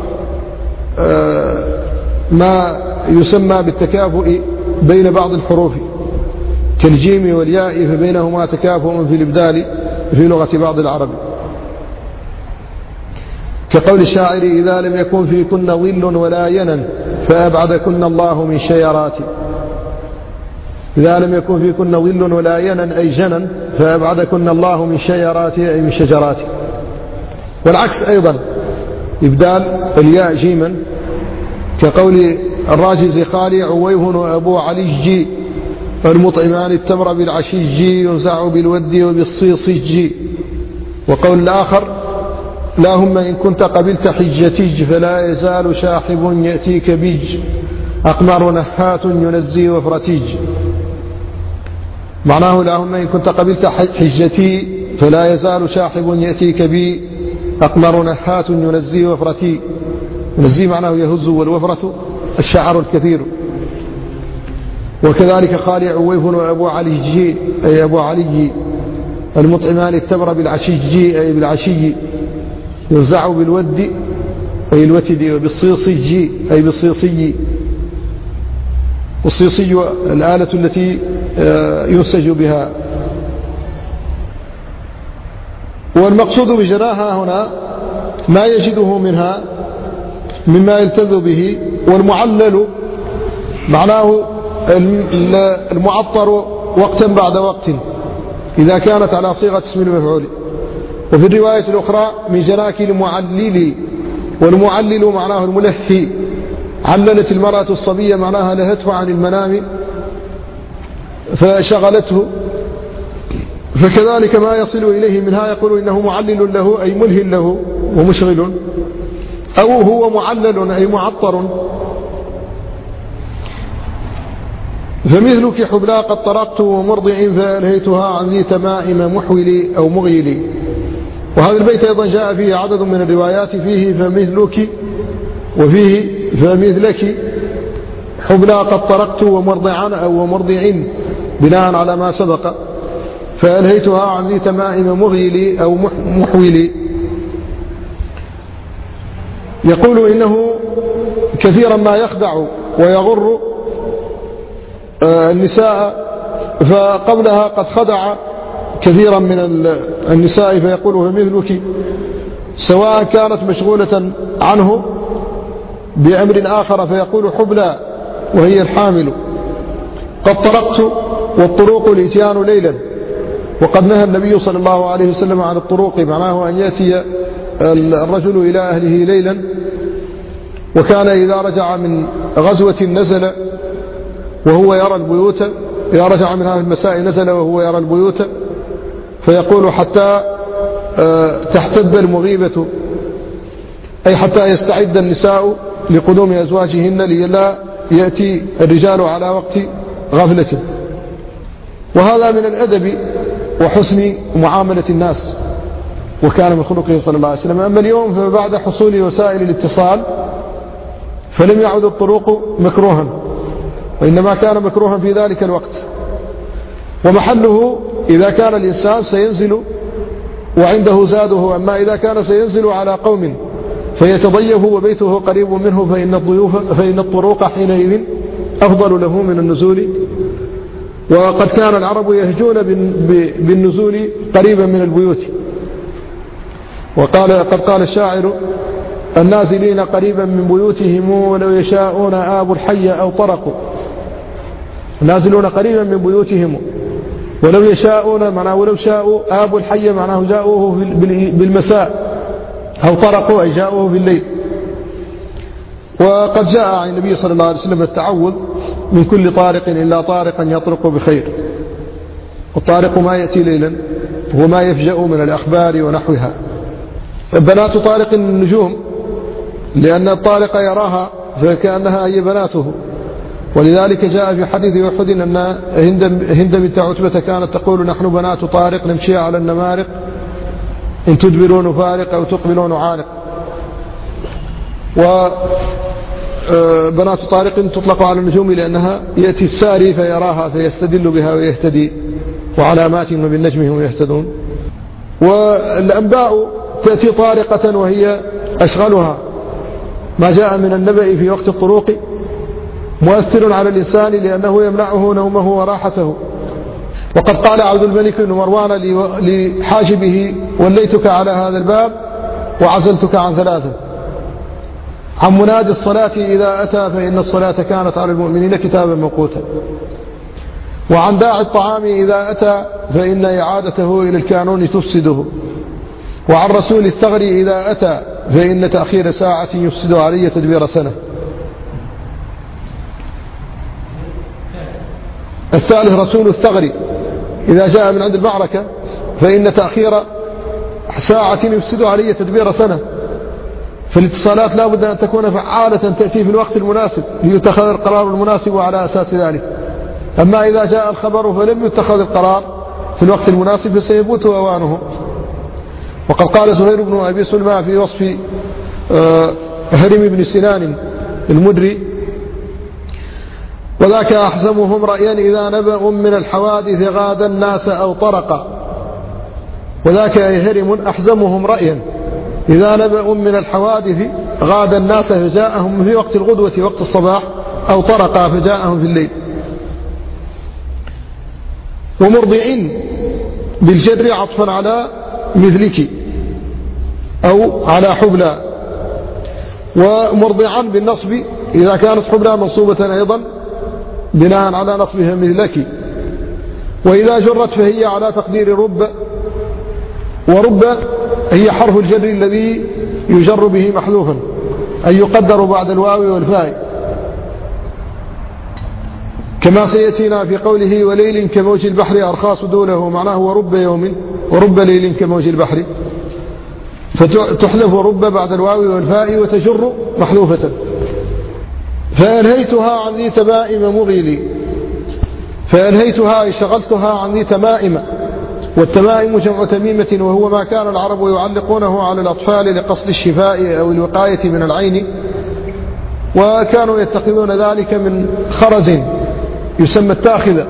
ما يسمى بالتكافؤ بين بعض الحروف كالجيم والياء، فبينهما تكافؤ في الإبدال في لغة بعض العرب، كقول الشاعر إذا لم يكن فيكن ظل ولا ينن فأبعدكن الله من شيرات. إذا لم يكن فيكن ظل ولا ينن أي جنن فأبعدكن الله من شيرات أي من شجرات. والعكس أيضا إبدال الياء جيما، كقول الراجز خالي عويه وأبو علي المطعمان التمر بالعشيج ينزع بالود وبالصيصج. وقول الآخر اللهم إن كنت قبلت حجتج فلا يزال شاحب يأتيك بج أقمر نحات ينزي وفرتيج. معناه اللهم إن كنت قبلت حجتي فلا يزال شاحب يأتيك بي أقمر نحات ينزي وفرتي. ينزي معناه يهز، والوفرة الشعر الكثير. وكذلك خالي عويف وأبو علي جي أي أبو علي المطعمان التمر بالعشيج أي بالعشي ينزع بالود أي الوتد، وبالصيصي أي بالصيصي. والصيصي الآلة التي ينسج بها. والمقصود بجناها هنا ما يجده منها مما يلتذ به. والمعلل معناه المعطر وقتا بعد وقت إذا كانت على صيغة اسم المفعول. وفي الرواية الأخرى من جناك المعلل، والمعلل معناه الملهي. عللت المرأة الصبية معناها لهته عن المنام فشغلته. فكذلك ما يصل إليه منها يقول إنه معلل له أي ملهي له ومشغل، أو هو معلل أي معطر. فمثلك حبلى قد طرقت ومرضع فألهيتها عن ذي تمائم محولي أو مغيلي. وهذا البيت أيضا جاء فيه عدد من الروايات، فيه فمثلك وفيه فمثلك. حبلى قد طرقت ومرضعا أو ومرضع بناء على ما سبق. فألهيتها عن ذي تمائم مغيلي أو محولي. يقول إنه كثيرا ما يخدع ويغر النساء، فقبلها قد خدع كثيرا من النساء فيقول مثلك، سواء كانت مشغولة عنه بأمر آخر فيقول حبلى وهي الحامل. قد طرقت، والطروق الاتيان ليلا، وقد نهى النبي صلى الله عليه وسلم عن الطروق، معناه أن يأتي الرجل إلى أهله ليلا. وكان إذا رجع من غزوة نزل وهو يرى البيوت، إذا رجع من هذه المساء نزل وهو يرى البيوت، فيقول حتى تحتد المغيبة، أي حتى يستعد النساء لقدوم أزواجهن لئلا يأتي الرجال على وقت غفلة. وهذا من الأدب وحسن معاملة الناس، وكان من خلقه صلى الله عليه وسلم. أما اليوم فبعد حصول وسائل الاتصال فلم يعد الطروق مكروها، وإنما كان مكروها في ذلك الوقت. ومحله إذا كان الإنسان سينزل وعنده زاده، أما إذا كان سينزل على قوم فيتضيف وبيته قريب منه فإن الضيوف فإن الطروق حينئذ أفضل له من النزول. وقد كان العرب يهجون بالنزول قريبا من البيوت، وقال قد قال الشاعر: النازلين قريبا من بيوتهم ولو يشاءون آبوا الحي أو طرقوا. النازلون قريبا من بيوتهم ولو يشاءون معناه ولو شاءوا آبوا الحي معناه جاءوه بالمساء، أو طرقوا أي جاءوه بالليل. وقد جاء عن النبي صلى الله عليه وسلم التعوذ من كل طارق إلا طارقا يطرق بخير. والطارق ما يأتي ليلا وما يفجأ من الأخبار ونحوها. بنات طارق النجوم، لأن الطارق يراها فكأنها هي بناته، ولذلك جاء في حديث أحد أن هند بنت عتبة كانت تقول: نحن بنات طارق نمشي على النمارق إن تدبروا نفارق أو تقبلوا نعانق. وبنات طارق تطلق على النجوم لأنها يأتي الساري فيراها فيستدل بها ويهتدي، وعلامات وبالنجم هم يهتدون. والأنباء تأتي طارقة وهي أشغلها، ما جاء من النبأ في وقت الطروق مؤثر على الإنسان لأنه يمنعه نومه وراحته. وقد قال عبد الملك بن مروان لحاجبه: وليتك على هذا الباب وعزلتك عن ثلاثة: عن منادي الصلاة إذا أتى فإن الصلاة كانت على المؤمنين كتابا موقوتا، وعن داعي الطعام إذا أتى فإن إعادته إلى الكانون تفسده، وعن رسول الثغر إذا أتى فإن تأخير ساعة يفسد علي تدبير سنة. الثالث رسول الثغر إذا جاء من عند المعركة فإن تأخير ساعة يفسد علي تدبير سنة. فالاتصالات لا بد أن تكون فعالة تأتي في الوقت المناسب ليتخذ القرار المناسب على أساس ذلك. أما إذا جاء الخبر فلم يتخذ القرار في الوقت المناسب فسيفوت أوانه. وقد قال زهير بن أبي سلمى في وصف هرم بن سنان المدري: وذاك أحزمهم رأيا إذا نبأ من الحوادث غاد الناس أو طرقا. وذاك هرم أحزمهم رأيا إذا نبأ من الحوادث غاد الناس فجاءهم في وقت الغدوة وقت الصباح، أو طرقا فجاءهم في الليل. ومرضعين بالجر عطفا على مثلك أو على حبلى، ومرضعا بالنصب إذا كانت حبلى منصوبة أيضا بناء على نصبها مثلك. وإذا جرت فهي على تقدير رب، ورب هي حرف الجر الذي يجر به محذوفا أي يقدر بعد الواو والفاء، كما سيأتينا في قوله: وليل كموج البحر أرخاص دوله، معناه ورب يوم ورب ليل كموج البحر، فتحذف رب بعد الواو والفاء وتجر محذوفة. فأنهيتها عن ذي تمائم مغيلي، فأنهيتها أي شغلتها عن ذي تمائم. والتمائم جمع تميمة، وهو ما كان العرب يعلقونه على الأطفال لقصد الشفاء أو الوقاية من العين، وكانوا يتخذون ذلك من خرز يسمى التاخذ،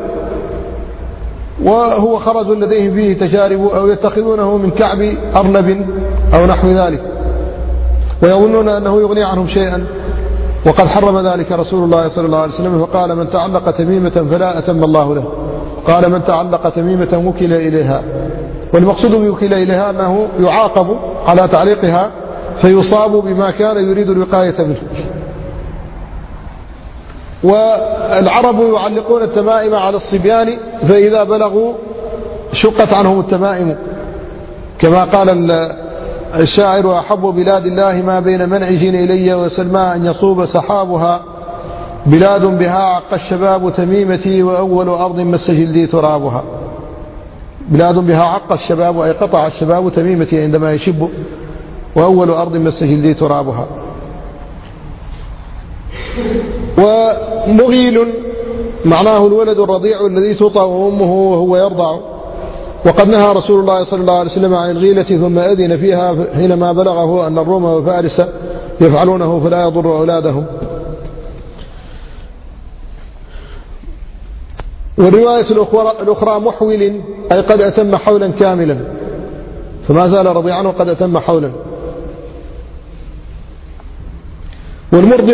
وهو خرز لديهم فيه تجارب، أو يتخذونه من كعب أرنب أو نحو ذلك، ويظنون أنه يغني عنهم شيئا. وقد حرم ذلك رسول الله صلى الله عليه وسلم، فقال: من تعلق تميمة فلا أتم الله له. قال: من تعلق تميمة وكل إليها. والمقصود بوكل إليها أنه يعاقب على تعليقها فيصاب بما كان يريد الوقاية منه. والعرب يعلقون التمائم على الصبيان، فإذا بلغوا شقت عنهم التمائم، كما قال الشاعر: أحب بلاد الله ما بين منعج إلي وسلمى أن يصوب سحابها، بلاد بها عق الشباب تميمتي وأول أرض مس جلدي ترابها. بلاد بها عق الشباب أي قطع الشباب تميمتي عندما يشب، وأول أرض مس جلدي ترابها. ومغيل معناه الولد الرضيع الذي تطأ أمه وهو يرضع. وقد نهى رسول الله صلى الله عليه وسلم عن الغيلة، ثم أذن فيها حينما بلغه أن الروم وفارس يفعلونه فلا يضر أولادهم. والرواية الأخرى محول أي قد أتم حولا كاملا، فما زال رضيعا عنه قد أتم حولا. والمرضع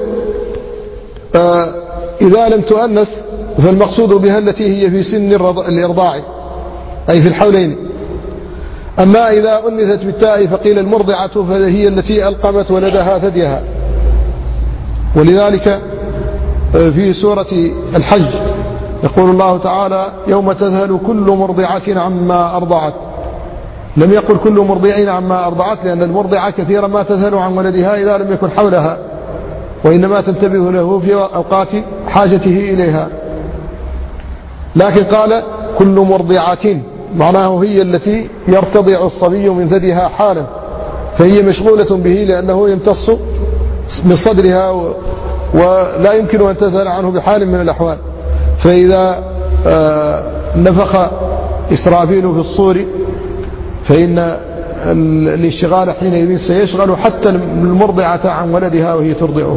آه إذا لم تؤنث فالمقصود بها التي هي في سن الإرضاع أي في الحولين. أما إذا أنثت بالتاء فقيل المرضعة فهي التي ألقمت ولدها ثديها. ولذلك في سورة الحج يقول الله تعالى يوم تذهل كل مرضعة عما أرضعت، لم يقل كل مرضعين عما أرضعت، لأن المرضعة كثيرا ما تذهل عن ولدها إذا لم يكن حولها، وإنما تنتبه له في أوقات حاجته إليها. لكن قال كل مرضعة معناه هي التي يرتضع الصبي من ثديها حالا، فهي مشغولة به لأنه يمتص من صدرها ولا يمكن أن تذهل عنه بحال من الأحوال. فإذا نفخ إسرافيل في الصور فإن الانشغال حينئذ سيشغل حتى المرضعة عن ولدها وهي ترضعه.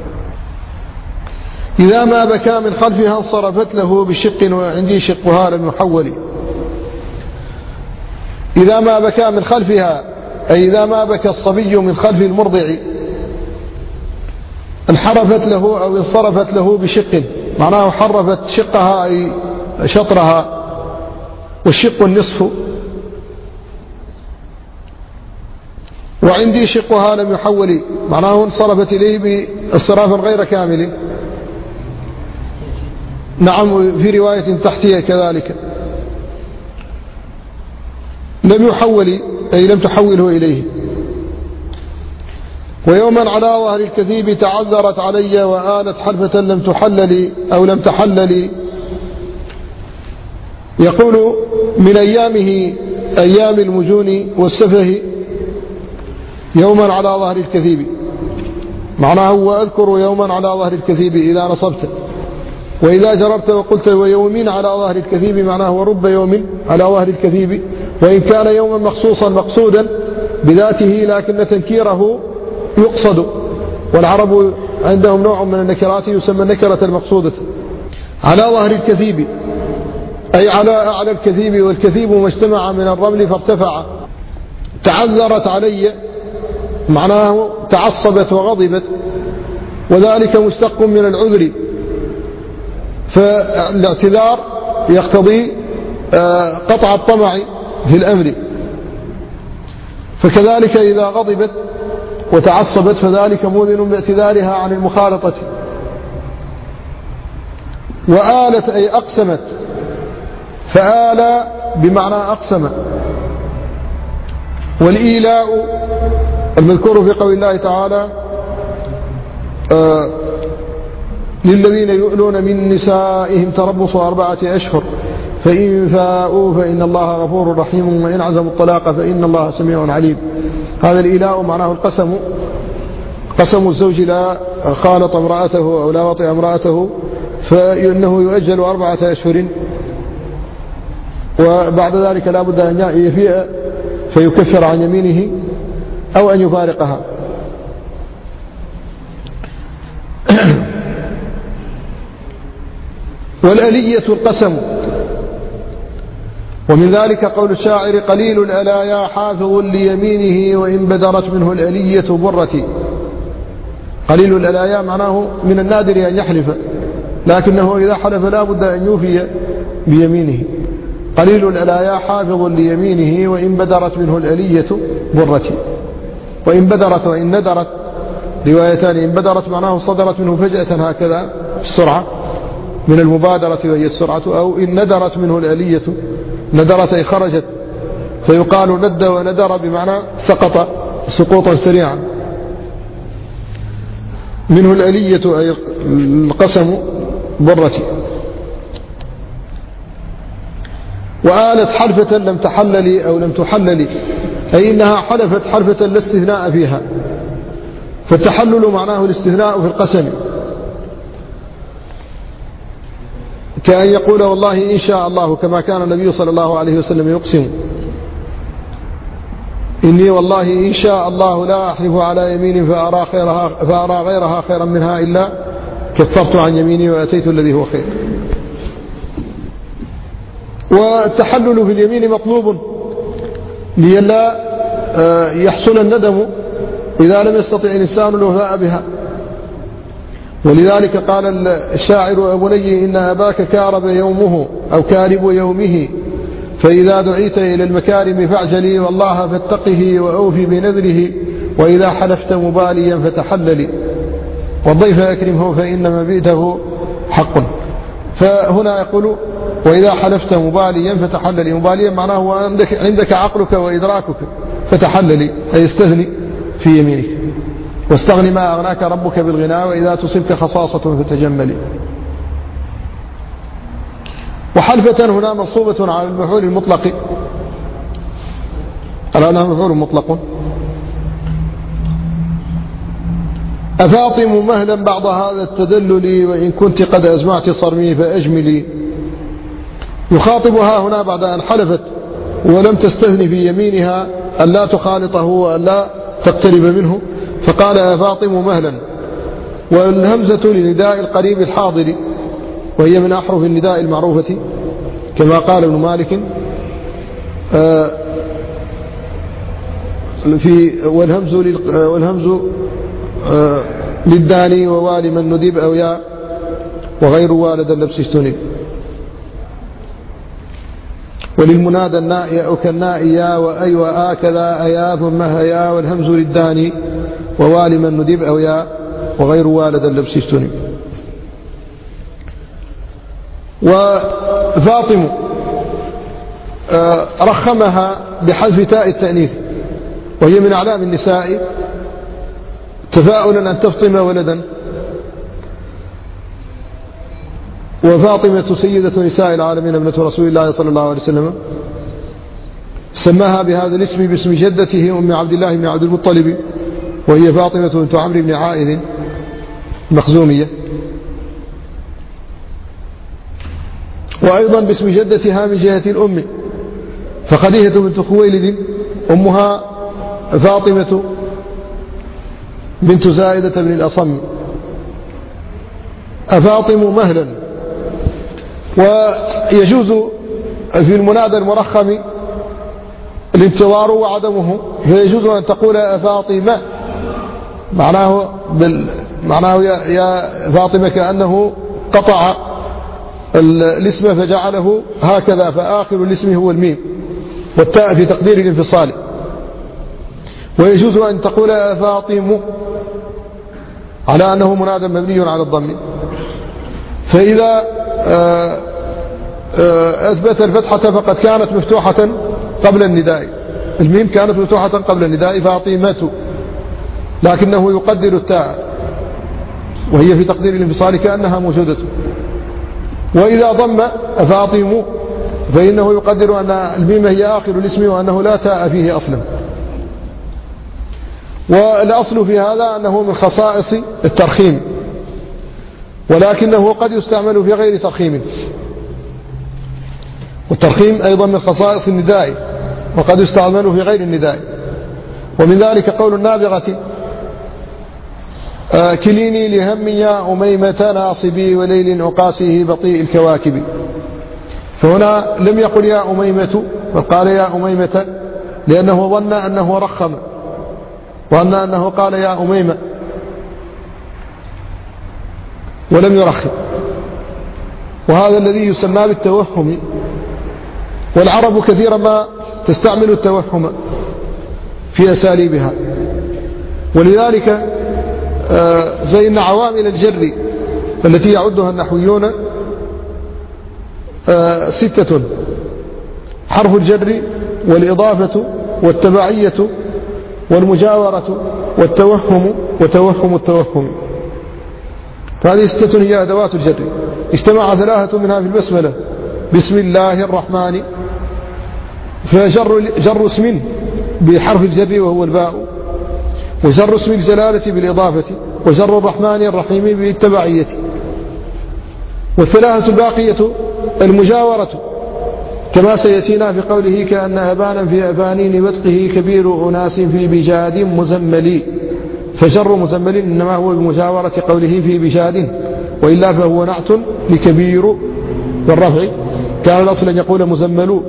إذا ما بكى من خلفها انصرفت له بشق وعندي شقها لم يحول. إذا ما بكى من خلفها أي إذا ما بكى الصبي من خلف المرضع انحرفت له أو انصرفت له بشق، معناه حرفت شقها أي شطرها، والشق النصف. وعندي شقها لم يحول معناه انصرفت إليه بانصراف غير كامل. نعم في رواية تحتية كذلك لم يحول أي لم تحوله إليه. ويوما على ظهر الكذيب تعذرت علي وآلت حلفة لم تحلل أو لم تحلل. يقول من أيامه أيام المجون والسفه يوما على ظهر الكذيب، معناه وأذكر يوما على ظهر الكذيب إذا نصبت. وإذا جررت وقلت ويومين على ظهر الكذيب معناه ورب يوم على ظهر الكذيب، وإن كان يوما مخصوصا مقصودا بذاته لكن تنكيره يقصد. والعرب عندهم نوع من النكرات يسمى النكرة المقصودة. على ظهر الكذيب أي على أعلى الكذيب، والكذيب ما اجتمع من الرمل فارتفع. تعذرت علي معناه تعصبت وغضبت، وذلك مشتق من العذر، فالاعتذار يقتضي قطع الطمع في الأمر. فكذلك إذا غضبت وتعصبت فذلك موذن باعتذارها عن المخالطة. وآلت أي أقسمت، فآل بمعنى أقسم. والإيلاء المذكور في قول الله تعالى آه للذين يؤلون من نسائهم تربص أربعة أشهر فإن فاءوا فإن الله غفور رحيم وإن عزموا الطلاق فإن الله سميع عليم. هذا الإيلاء معناه القسم، قسم الزوج لا خالط امرأته أو لا وطئ امرأته فإنه يؤجل أربعة أشهر، وبعد ذلك لا بد أن يفيء فيكفر عن يمينه أو أن يفارقها. والألية القسم. ومن ذلك قول الشاعر قليل الألايا حافظ ليمينه وإن بدرت منه الألية برتي. قليل الألايا معناه من النادر أن يحلف، لكنه إذا حلف لا بد أن يوفي بيمينه. قليل الألايا حافظ ليمينه وإن بدرت منه الألية برتي. وإن بدرت وإن ندرت روايتان. إن بدرت معناه صدرت منه فجأة هكذا بسرعة من المبادرة وهي السرعة، أو إن ندرت منه الألية، ندرت أي خرجت، فيقال ند وندر بمعنى سقط سقوطا سريعا. منه الألية أي القسم برتي. وآلت حلفة لم تحلل أو لم تحلل أي إنها حلفت حلفة لا استثناء فيها، فالتحلل معناه الاستثناء في القسم، كأن يقول والله إن شاء الله، كما كان النبي صلى الله عليه وسلم يقسم إني والله إن شاء الله لا أحلف على يمين فأرى, خيرها فأرى غيرها خيرا منها إلا كفرت عن يميني وأتيت الذي هو خير. والتحلل في اليمين مطلوب لئلا يحصل الندم إذا لم يستطع الإنسان الوفاء بها. ولذلك قال الشاعر: يا بني إن أباك كارب يومه أو كارب يومه، فإذا دعيت إلى المكارم فاعجلي، والله فاتقه وأوفي بنذره، وإذا حلفت مباليا فتحللي، والضيف أكرمه فإن مبيته حق. فهنا يقول: وإذا حلفت مباليا فتحللي. مباليا معناه عندك, عندك عقلك وإدراكك، فتحللي أي استثني في يمينك، واستغني ما أغناك ربك بالغناء، وإذا تصبك خصاصة فتجملي. وحلفة هنا منصوبة على المفعول المطلق، على أنها مفعول مطلق. أفاطم مهلا بعض هذا التدلل، وإن كنت قد أزمعت صرمي فأجملي. يخاطبها هنا بعد أن حلفت ولم تستثني في يمينها أن لا تخالطه وأن لا تقترب منه، فقال: أفاطم مهلا. والهمزة لنداء القريب الحاضر، وهي من أحرف النداء المعروفة، كما قال ابن مالك في والهمز والهمز للداني ووالي من ندب أو يا، وغير والد اللبس اجتنب. وللمنادى الناء أو كالناء يا وأي وآ كذا أيا ثم هيا، والهمز للداني ووالي من ندب أو يا، وغير والد اللبس اجتنب. وفاطم رخمها بحذف تاء التأنيث، وهي من أعلام النساء تفاؤلا أن تفطم ولدا. وفاطمة سيدة نساء العالمين ابنة رسول الله صلى الله عليه وسلم، سماها بهذا الاسم باسم جدته أم عبد الله بن عبد المطلب، وهي فاطمة بنت عمرو بن عائذ مخزومية. وأيضا باسم جدتها من جهة الأم، فخديجة بنت خويلد أمها فاطمة بنت زائدة بن الأصم. أفاطم مهلا. ويجوز في المنادى المرخم الانتظار وعدمه، فيجوز أن تقول أفاطمة، معناه, بال... معناه يا... يا فاطمة كأنه قطع الاسم فجعله هكذا، فآخر الاسم هو الميم والتاء في تقدير الانفصال. ويجوز أن تقول أفاطم على أنه منادى مبني على الضم. فإذا أثبت الفتحة فقد كانت مفتوحة قبل النداء، الميم كانت مفتوحة قبل النداء فاطمة، لكنه يقدر التاء وهي في تقدير الانفصال كأنها موجودة. وإذا ضم أفاطم فإنه يقدر أن الميم هي آخر الاسم وأنه لا تاء فيه أصلا. والأصل في هذا أنه من خصائص الترخيم، ولكنه قد يستعمل في غير ترخيم. والترخيم أيضا من خصائص النداء، وقد يستعمل في غير النداء. ومن ذلك قول النابغة: كليني لهم يا أميمة ناصبي وليل أقاسيه بطيء الكواكب. فهنا لم يقل يا أميمة، بل قال يا أميمة، لأنه ظن أنه رخم، وأن أنه قال يا أميمة ولم يرخم، وهذا الذي يسمى بالتوهم. والعرب كثيرا ما تستعمل التوهم في أساليبها، ولذلك فإن عوامل الجر التي يعدها النحويون ستة: حرف الجر والإضافة والتبعية والمجاورة والتوهم وتوهم التوهم. فهذه ستة هي أدوات الجر، اجتمع ثلاثة منها في البسملة: بسم الله الرحمن، فجر جر اسم بحرف الجر وهو الباء، وجر اسم الجلالة بالإضافة، وجر الرحمن الرحيم بالتبعية. والثلاثة الباقية المجاورة، كما سيأتينا في قوله: كأن أبانا في أفانين وتقه كبير أناس في بجاد مزمل. فجر مزمل إنما هو بمجاورة قوله في بجاد، وإلا فهو نعت لكبير بالرفع، كان الأصل أن يقول مزملون.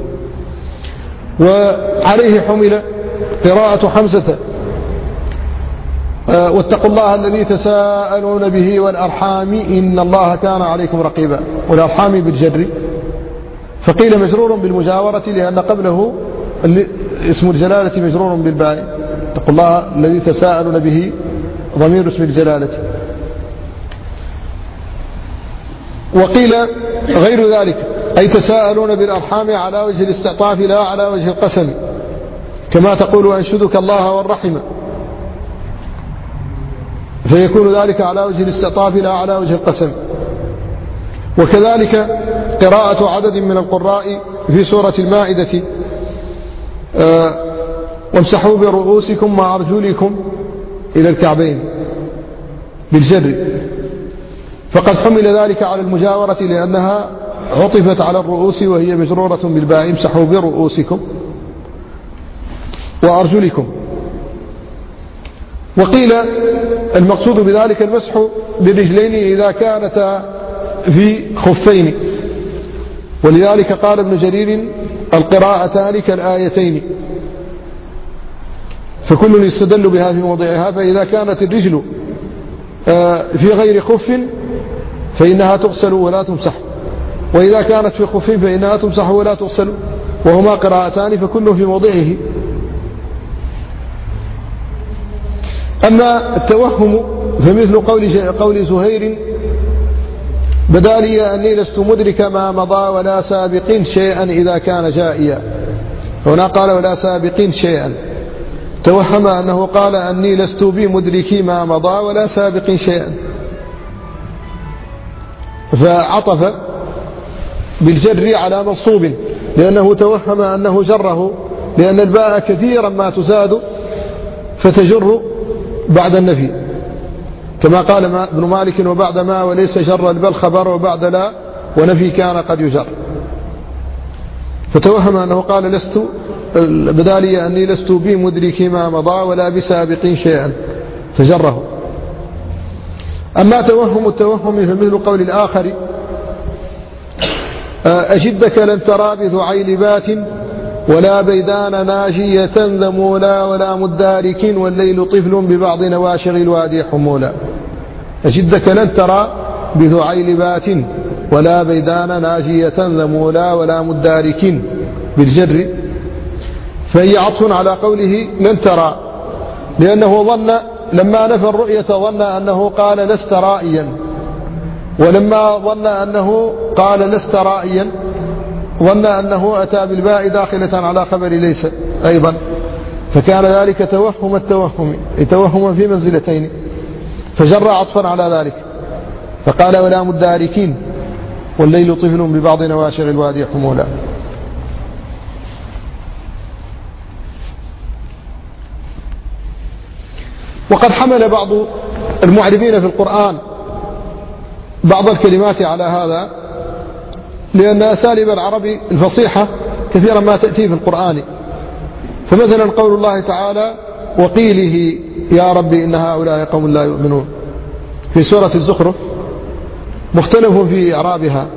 وعليه حمل قراءة حمزة واتقوا الله الذي تساءلون به والأرحام إن الله كان عليكم رقيبا، والأرحام بالجر، فقيل مجرور بالمجاورة لأن قبله اسم الجلالة مجرور بالباء. اتقوا الله الذي تساءلون به ضمير اسم الجلالة. وقيل غير ذلك، أي تساءلون بالأرحام على وجه الاستعطاف لا على وجه القسم، كما تقول أنشدك الله والرحمة، فيكون ذلك على وجه الاستعطاف لا على وجه القسم. وكذلك قراءة عدد من القراء في سورة المائدة آه وامسحوا برؤوسكم وأرجلكم إلى الكعبين بالجر، فقد حمل ذلك على المجاورة لأنها عطفت على الرؤوس وهي مجرورة بالباء، امسحوا برؤوسكم وأرجلكم. وقيل المقصود بذلك المسح بالرجلين إذا كانتا في خفين، ولذلك قال ابن جرير القراءتان كالآيتين، فكل يستدل بها في موضعها. فإذا كانت الرجل في غير خف فإنها تغسل ولا تمسح، وإذا كانت في خف فإنها تمسح ولا تغسل، وهما قراءتان فكل في موضعه. أما التوهم فمثل قول, قول زهير بدا لي أني لست مدرك ما مضى ولا سابق شيئا إذا كان جائيا، هنا قال ولا سابق شيئا، توهم أنه قال أني لست بمدرك ما مضى ولا سابق شيئا، فعطف بالجر على منصوب لأنه توهم أنه جره، لأن الباء كثيرا ما تزاد فتجر بعد النفي، كما قال ابن مالك وبعد ما وليس جر البل خبر وبعد لا ونفي كان قد يجر، فتوهم أنه قال لست بدالي أني لست بمدرك ما مضى ولا بسابق شيئا فجره. أما توهم التوهم فمثل قول الآخر أجدك لن ترى بذعيلبات ولا بيدان ناجية ذمولا ولا مدارك والليل طفل ببعض نواشر الوادي حمولا. أجدك لن ترى بذعيلبات ولا بيدان ناجية ذمولا ولا مدارك بالجر، فهي عطف على قوله لن ترى، لأنه ظن لما نفى الرؤية ظن أنه قال لست رائيا، ولما ظن أنه قال لست رائيا ظن أنه أتى بالباء داخلة على خبر ليس أيضا، فكان ذلك توهم التوهم، توهم في منزلتين، فجر عطفا على ذلك فقال ولا مداركين والليل طفل ببعض نواشر الوادي حمولا. وقد حمل بعض المعربين في القرآن بعض الكلمات على هذا، لأن أساليب العرب الفصيحة كثيرا ما تأتي في القرآن، فمثلا قول الله تعالى وقيله يا ربي إن هؤلاء قوم لا يؤمنون في سورة الزخرف مختلف في إعرابها،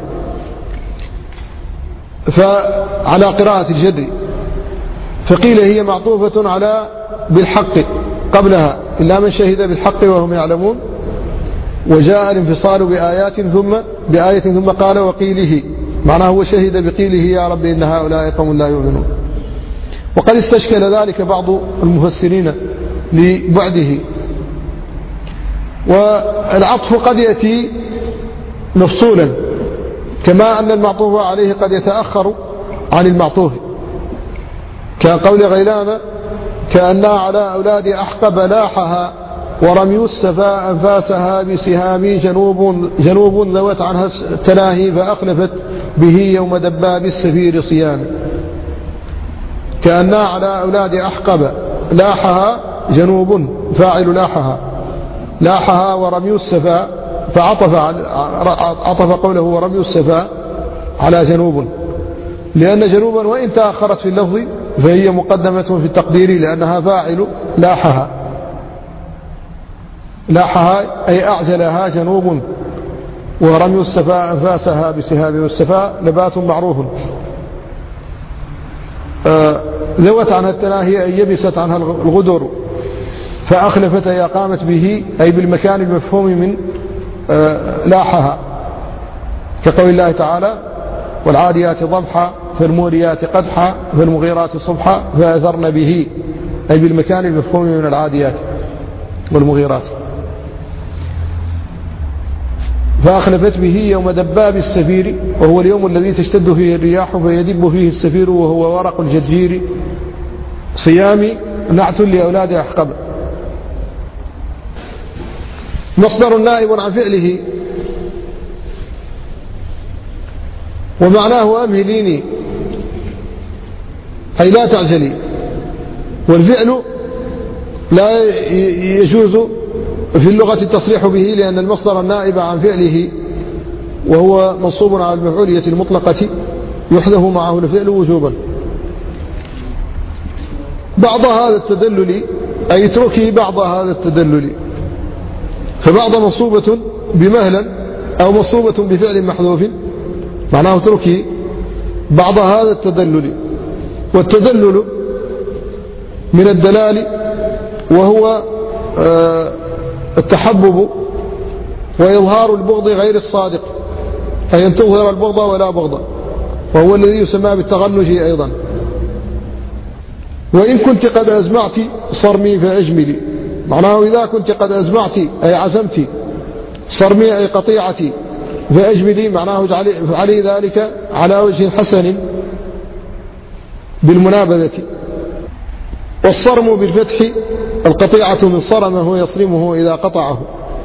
فعلى قراءة الجر، فقيل هي معطوفة على بالحق قبلها إلا من شهد بالحق وهم يعلمون، وجاء الانفصال بآيات ثم بآية ثم قال وقيله، معناه هو شهد بقيله يا رب إن هؤلاء قوم لا يؤمنون. وقد استشكل ذلك بعض المفسرين لبعده، والعطف قد يأتي مفصولا كما أن المعطوف عليه قد يتأخر عن المعطوف، كقول غيلان كأنها على أولاد أحقب لاحها ورمي السفاء أنفاسها بسهام جنوب, جنوب ذوت عنها التلاهي فأخلفت به يوم دباب السفير صيام. كأنها على أولاد أحقب لاحها جنوب فاعل لاحها لاحها ورمي السفاء، فعطف عطف قوله ورمي السفاء على جنوب، لأن جنوبا وإن تأخرت في اللفظ فهي مقدمة في التقدير لأنها فاعل لاحها، لاحها أي أعجلها جنوب ورمي السفاء أنفاسها بسهام، والسفاء نبات معروف آه ذوت عنها التناهي أي يبست عنها الغدر فأخلفت أي قامت به أي بالمكان المفهوم من آه لاحها، كقول الله تعالى والعاديات ضبحا فالموريات قدحا فالمغيرات صبحا فأثرن به أي بالمكان المفهوم من العاديات والمغيرات. فأخلفت به يوم دباب السفير وهو اليوم الذي تشتد فيه الرياح فيدب فيه السفير وهو ورق الجرجير. صيامي نعت لأولاد أحقب. مصدر نائب عن فعله ومعناه أمهليني أي لا تعجلي، والفعل لا يجوز في اللغة التصريح به لأن المصدر النائب عن فعله وهو منصوب على المفعولية المطلقة يحذف معه الفعل وجوبا. بعض هذا التدلل أي اتركي بعض هذا التدلل، فبعض منصوبة بمهلا أو منصوبة بفعل محذوف معناه اتركي بعض هذا التدلل. والتدلل من الدلال وهو التحبب وإظهار البغض غير الصادق، أي أن تظهر البغض ولا بغض، وهو الذي يسمى بالتغنج أيضا. وإن كنت قد أزمعت صرمي فأجملي معناه إذا كنت قد أزمعت أي عزمت، صرمي أي قطيعتي، فأجملي معناه فعلي ذلك على وجه حسن بالمنابذة. والصرم بالفتح القطيعة من صرمه يصرمه إذا قطعه،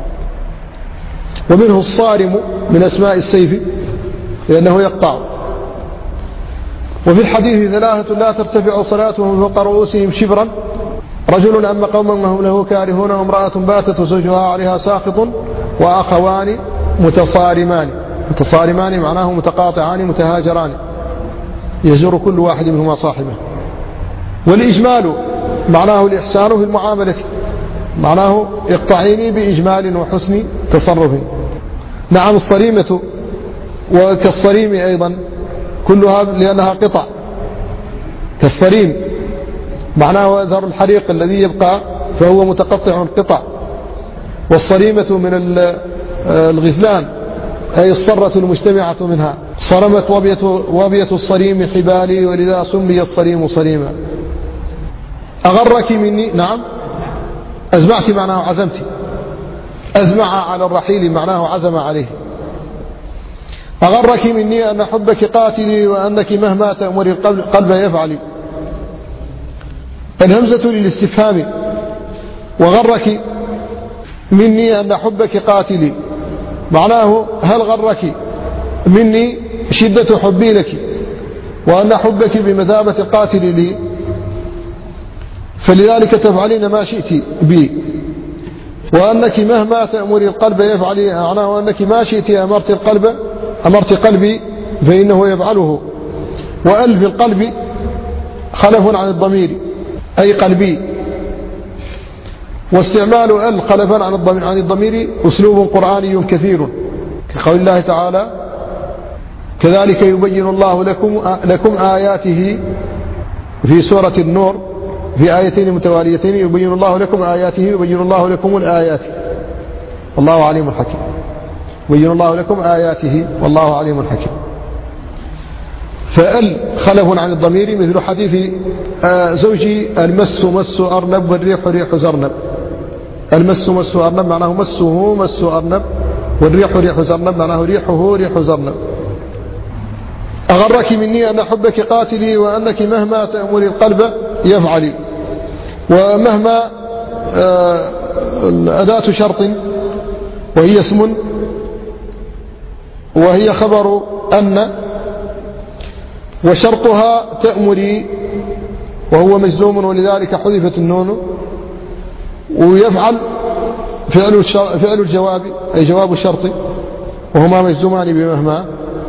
ومنه الصارم من أسماء السيف لأنه يقطع. وفي الحديث ثلاثة لا ترتفع صلاتهم فوق رؤوسهم شبرا: رجل أما قوما وهم له كارهون، وامرأة باتت وزوجها عليها ساخط، وأخوان متصارمان. متصارمان معناه متقاطعان متهاجران يجر كل واحد منهما صاحبه. والإجمال معناه الإحسان في المعاملة، معناه اقطعيني بإجمال وحسن تصرف. نعم الصريمة وكالصريم أيضا كلها لأنها قطع، كالصريم معناه أثر الحريق الذي يبقى فهو متقطع قطع. والصريمة من الغزلان أي الصرة المجتمعة منها. صرمت وبية الصريم حبالي ولذا سمي الصريم صريما. أغرك مني نعم أزمعت معناه عزمت، أزمع على الرحيل معناه عزم عليه. أغرك مني أن حبك قاتلي وأنك مهما تأمر القلب يفعلي. الهمزة للاستفهام. وغرك مني أن حبك قاتلي معناه هل غرك مني شدة حبي لك وأن حبك بمثابة القاتل لي، فلذلك تفعلين ما شئت بي. وأنك مهما تأمر القلب يفعل معناه أنك ما شئت أمرت القلب أمرت قلبي فإنه يفعله. وأل في القلب خلف عن الضمير أي قلبي. واستعمال أل خلفا عن الضمير أسلوب قرآني كثير، كقول الله تعالى كذلك يبين الله لكم, لكم آياته في سورة النور في آيتين متواليتين: يبين الله لكم آياته يبين الله لكم الآيات والله عليم حكيم. يبين الله لكم آياته والله عليم حكيم. فأل خلف عن الضمير مثل حديث زوجي المس مس أرنب والريح ريح زرنب. المس مس أرنب معناه مسه مس أرنب، والريح ريح زرنب معناه ريحه ريح زرنب. أغرك مني أن حبك قاتلي وأنك مهما تأمر القلب يفعلي. ومهما أداة شرط وهي اسم وهي خبر أن، وشرطها تأمري وهو مجزوم ولذلك حذفت النون. ويفعل فعل فعل الجواب أي جواب الشرط وهما مجزومان بمهما.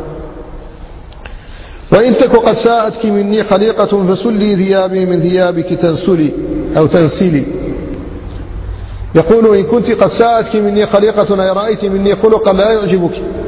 وإن تك قد ساءتك مني خليقة فسلي ثيابي من ثيابك تنسلي أو تنسلي. يقول إن كنت قد ساءتك مني خليقة أي رأيت مني خلقا لا يعجبك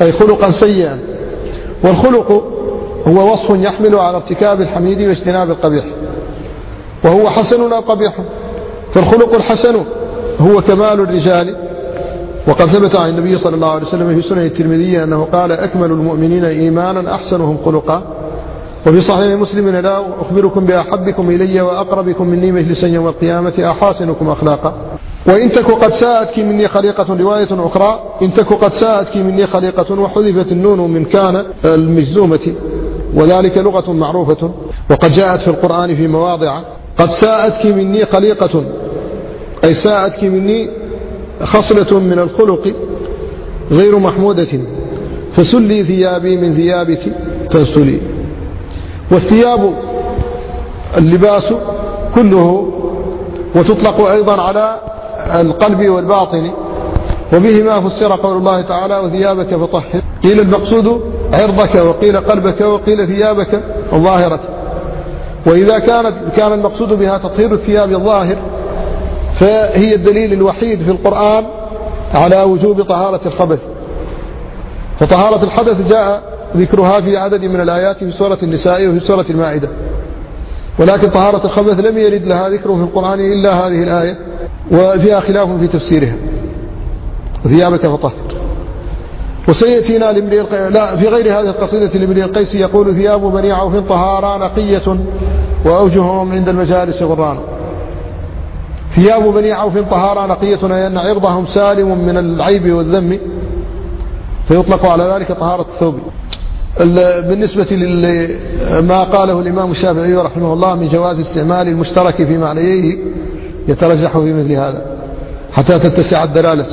أي خلقا سيئا. والخلق هو وصف يحمل على ارتكاب الحميد واجتناب القبيح، وهو حسن أو قبيح. فالخلق الحسن هو كمال الرجال، وقد ثبت عن النبي صلى الله عليه وسلم في سنن الترمذي أنه قال: أكمل المؤمنين إيمانا أحسنهم خلقا. وفي صحيح مسلم: لا أخبركم بأحبكم إلي وأقربكم مني مجلسا يوم القيامة أحاسنكم أخلاقا. وإن تك قد ساءتك مني خليقة، رواية أخرى: إن تك قد ساءتك مني خليقة، وحذفت النون من كان المجزومة، وذلك لغة معروفة. وقد جاءت في القرآن في مواضع: قد ساءتك مني خليقة، أي ساءتك مني خصلة من الخلق غير محمودة، فسلي ثيابي من ثيابك تنسلي. والثياب اللباس كله، وتطلق أيضا على القلب والباطن، وبهما فسر قول الله تعالى: وثيابك فطهر. قيل المقصود عرضك، وقيل قلبك، وقيل ثيابك الظاهرة. وإذا كانت كان المقصود بها تطهير الثياب الظاهر، فهي الدليل الوحيد في القرآن على وجوب طهارة الخبث. فطهارة الحدث جاء ذكرها في عدد من الآيات في سورة النساء وفي سورة المائدة، ولكن طهارة الخبث لم يرد لها ذكر في القرآن إلا هذه الآية، وفيها خلاف في تفسيرها: وثيابك فطهر. وسيأتينا لامرئ القيس، لا، في غير هذه القصيدة لامرئ القيس يقول: ثياب بني عوف طهارا نقية، وأوجههم عند المجالس غران. ثياب بني عوف طهارا نقية، أي أن عرضهم سالم من العيب والذم، فيطلق على ذلك طهارة الثوب. بالنسبة لما قاله الإمام الشافعي رحمه الله من جواز استعمال المشترك في معنيه، يترجح في مثل هذا حتى تتسع الدلالة.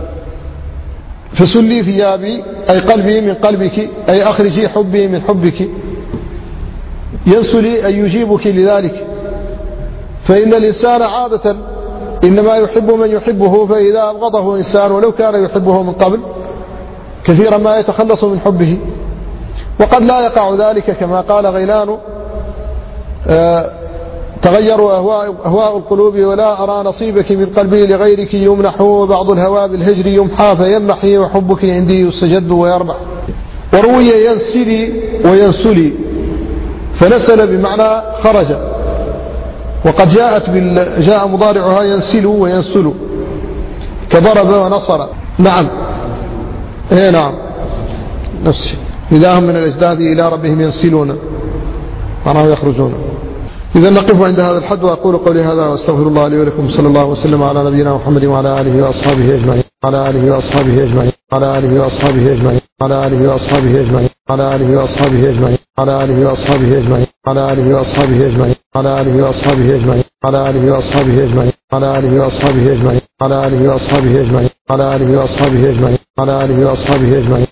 فسلي ثيابي، أي قلبي من قلبك، أي أخرجي حبي من حبك. ينسلي أي يجيبك لذلك، فإن الإنسان عادة إنما يحب من يحبه، فإذا أبغضه إنسان ولو كان يحبه من قبل كثيرا ما يتخلص من حبه. وقد لا يقع ذلك كما قال غيلان: آه تغيروا أهواء, أهواء القلوب، ولا أرى نصيبك من قلبي لغيرك يمنح، وبعض الهوى بالهجر يمحى، فيمحي وحبك عندي يستجد ويربح. وروي ينسلي وينسلي، فنسل بمعنى خرج. وقد جاءت بال... جاء مضارعها ينسل وينسل، كضرب ونصر. نعم، ايه نعم، نفسي. إذا هم من الأجداث إلى ربهم ينسلون، معناه يخرجون. إذا نقف عند هذا الحد، وأقول قولي هذا واستغفر الله لي ولكم. صلى الله وسلم على نبينا محمد وعلى آله وأصحابه أجمعين، على آله وأصحابه أجمعين، على آله وأصحابه أجمعين، على آله وأصحابه أجمعين، على آله وأصحابه أجمعين، على آله وأصحابه أجمعين، على آله وأصحابه أجمعين، على آله وأصحابه أجمعين، على آله وأصحابه أجمعين، على آله وأصحابه أجمعين، على آله وأصحابه أجمعين، على آله وأصحابه أجمعين، على آله وأصحابه أجمعين،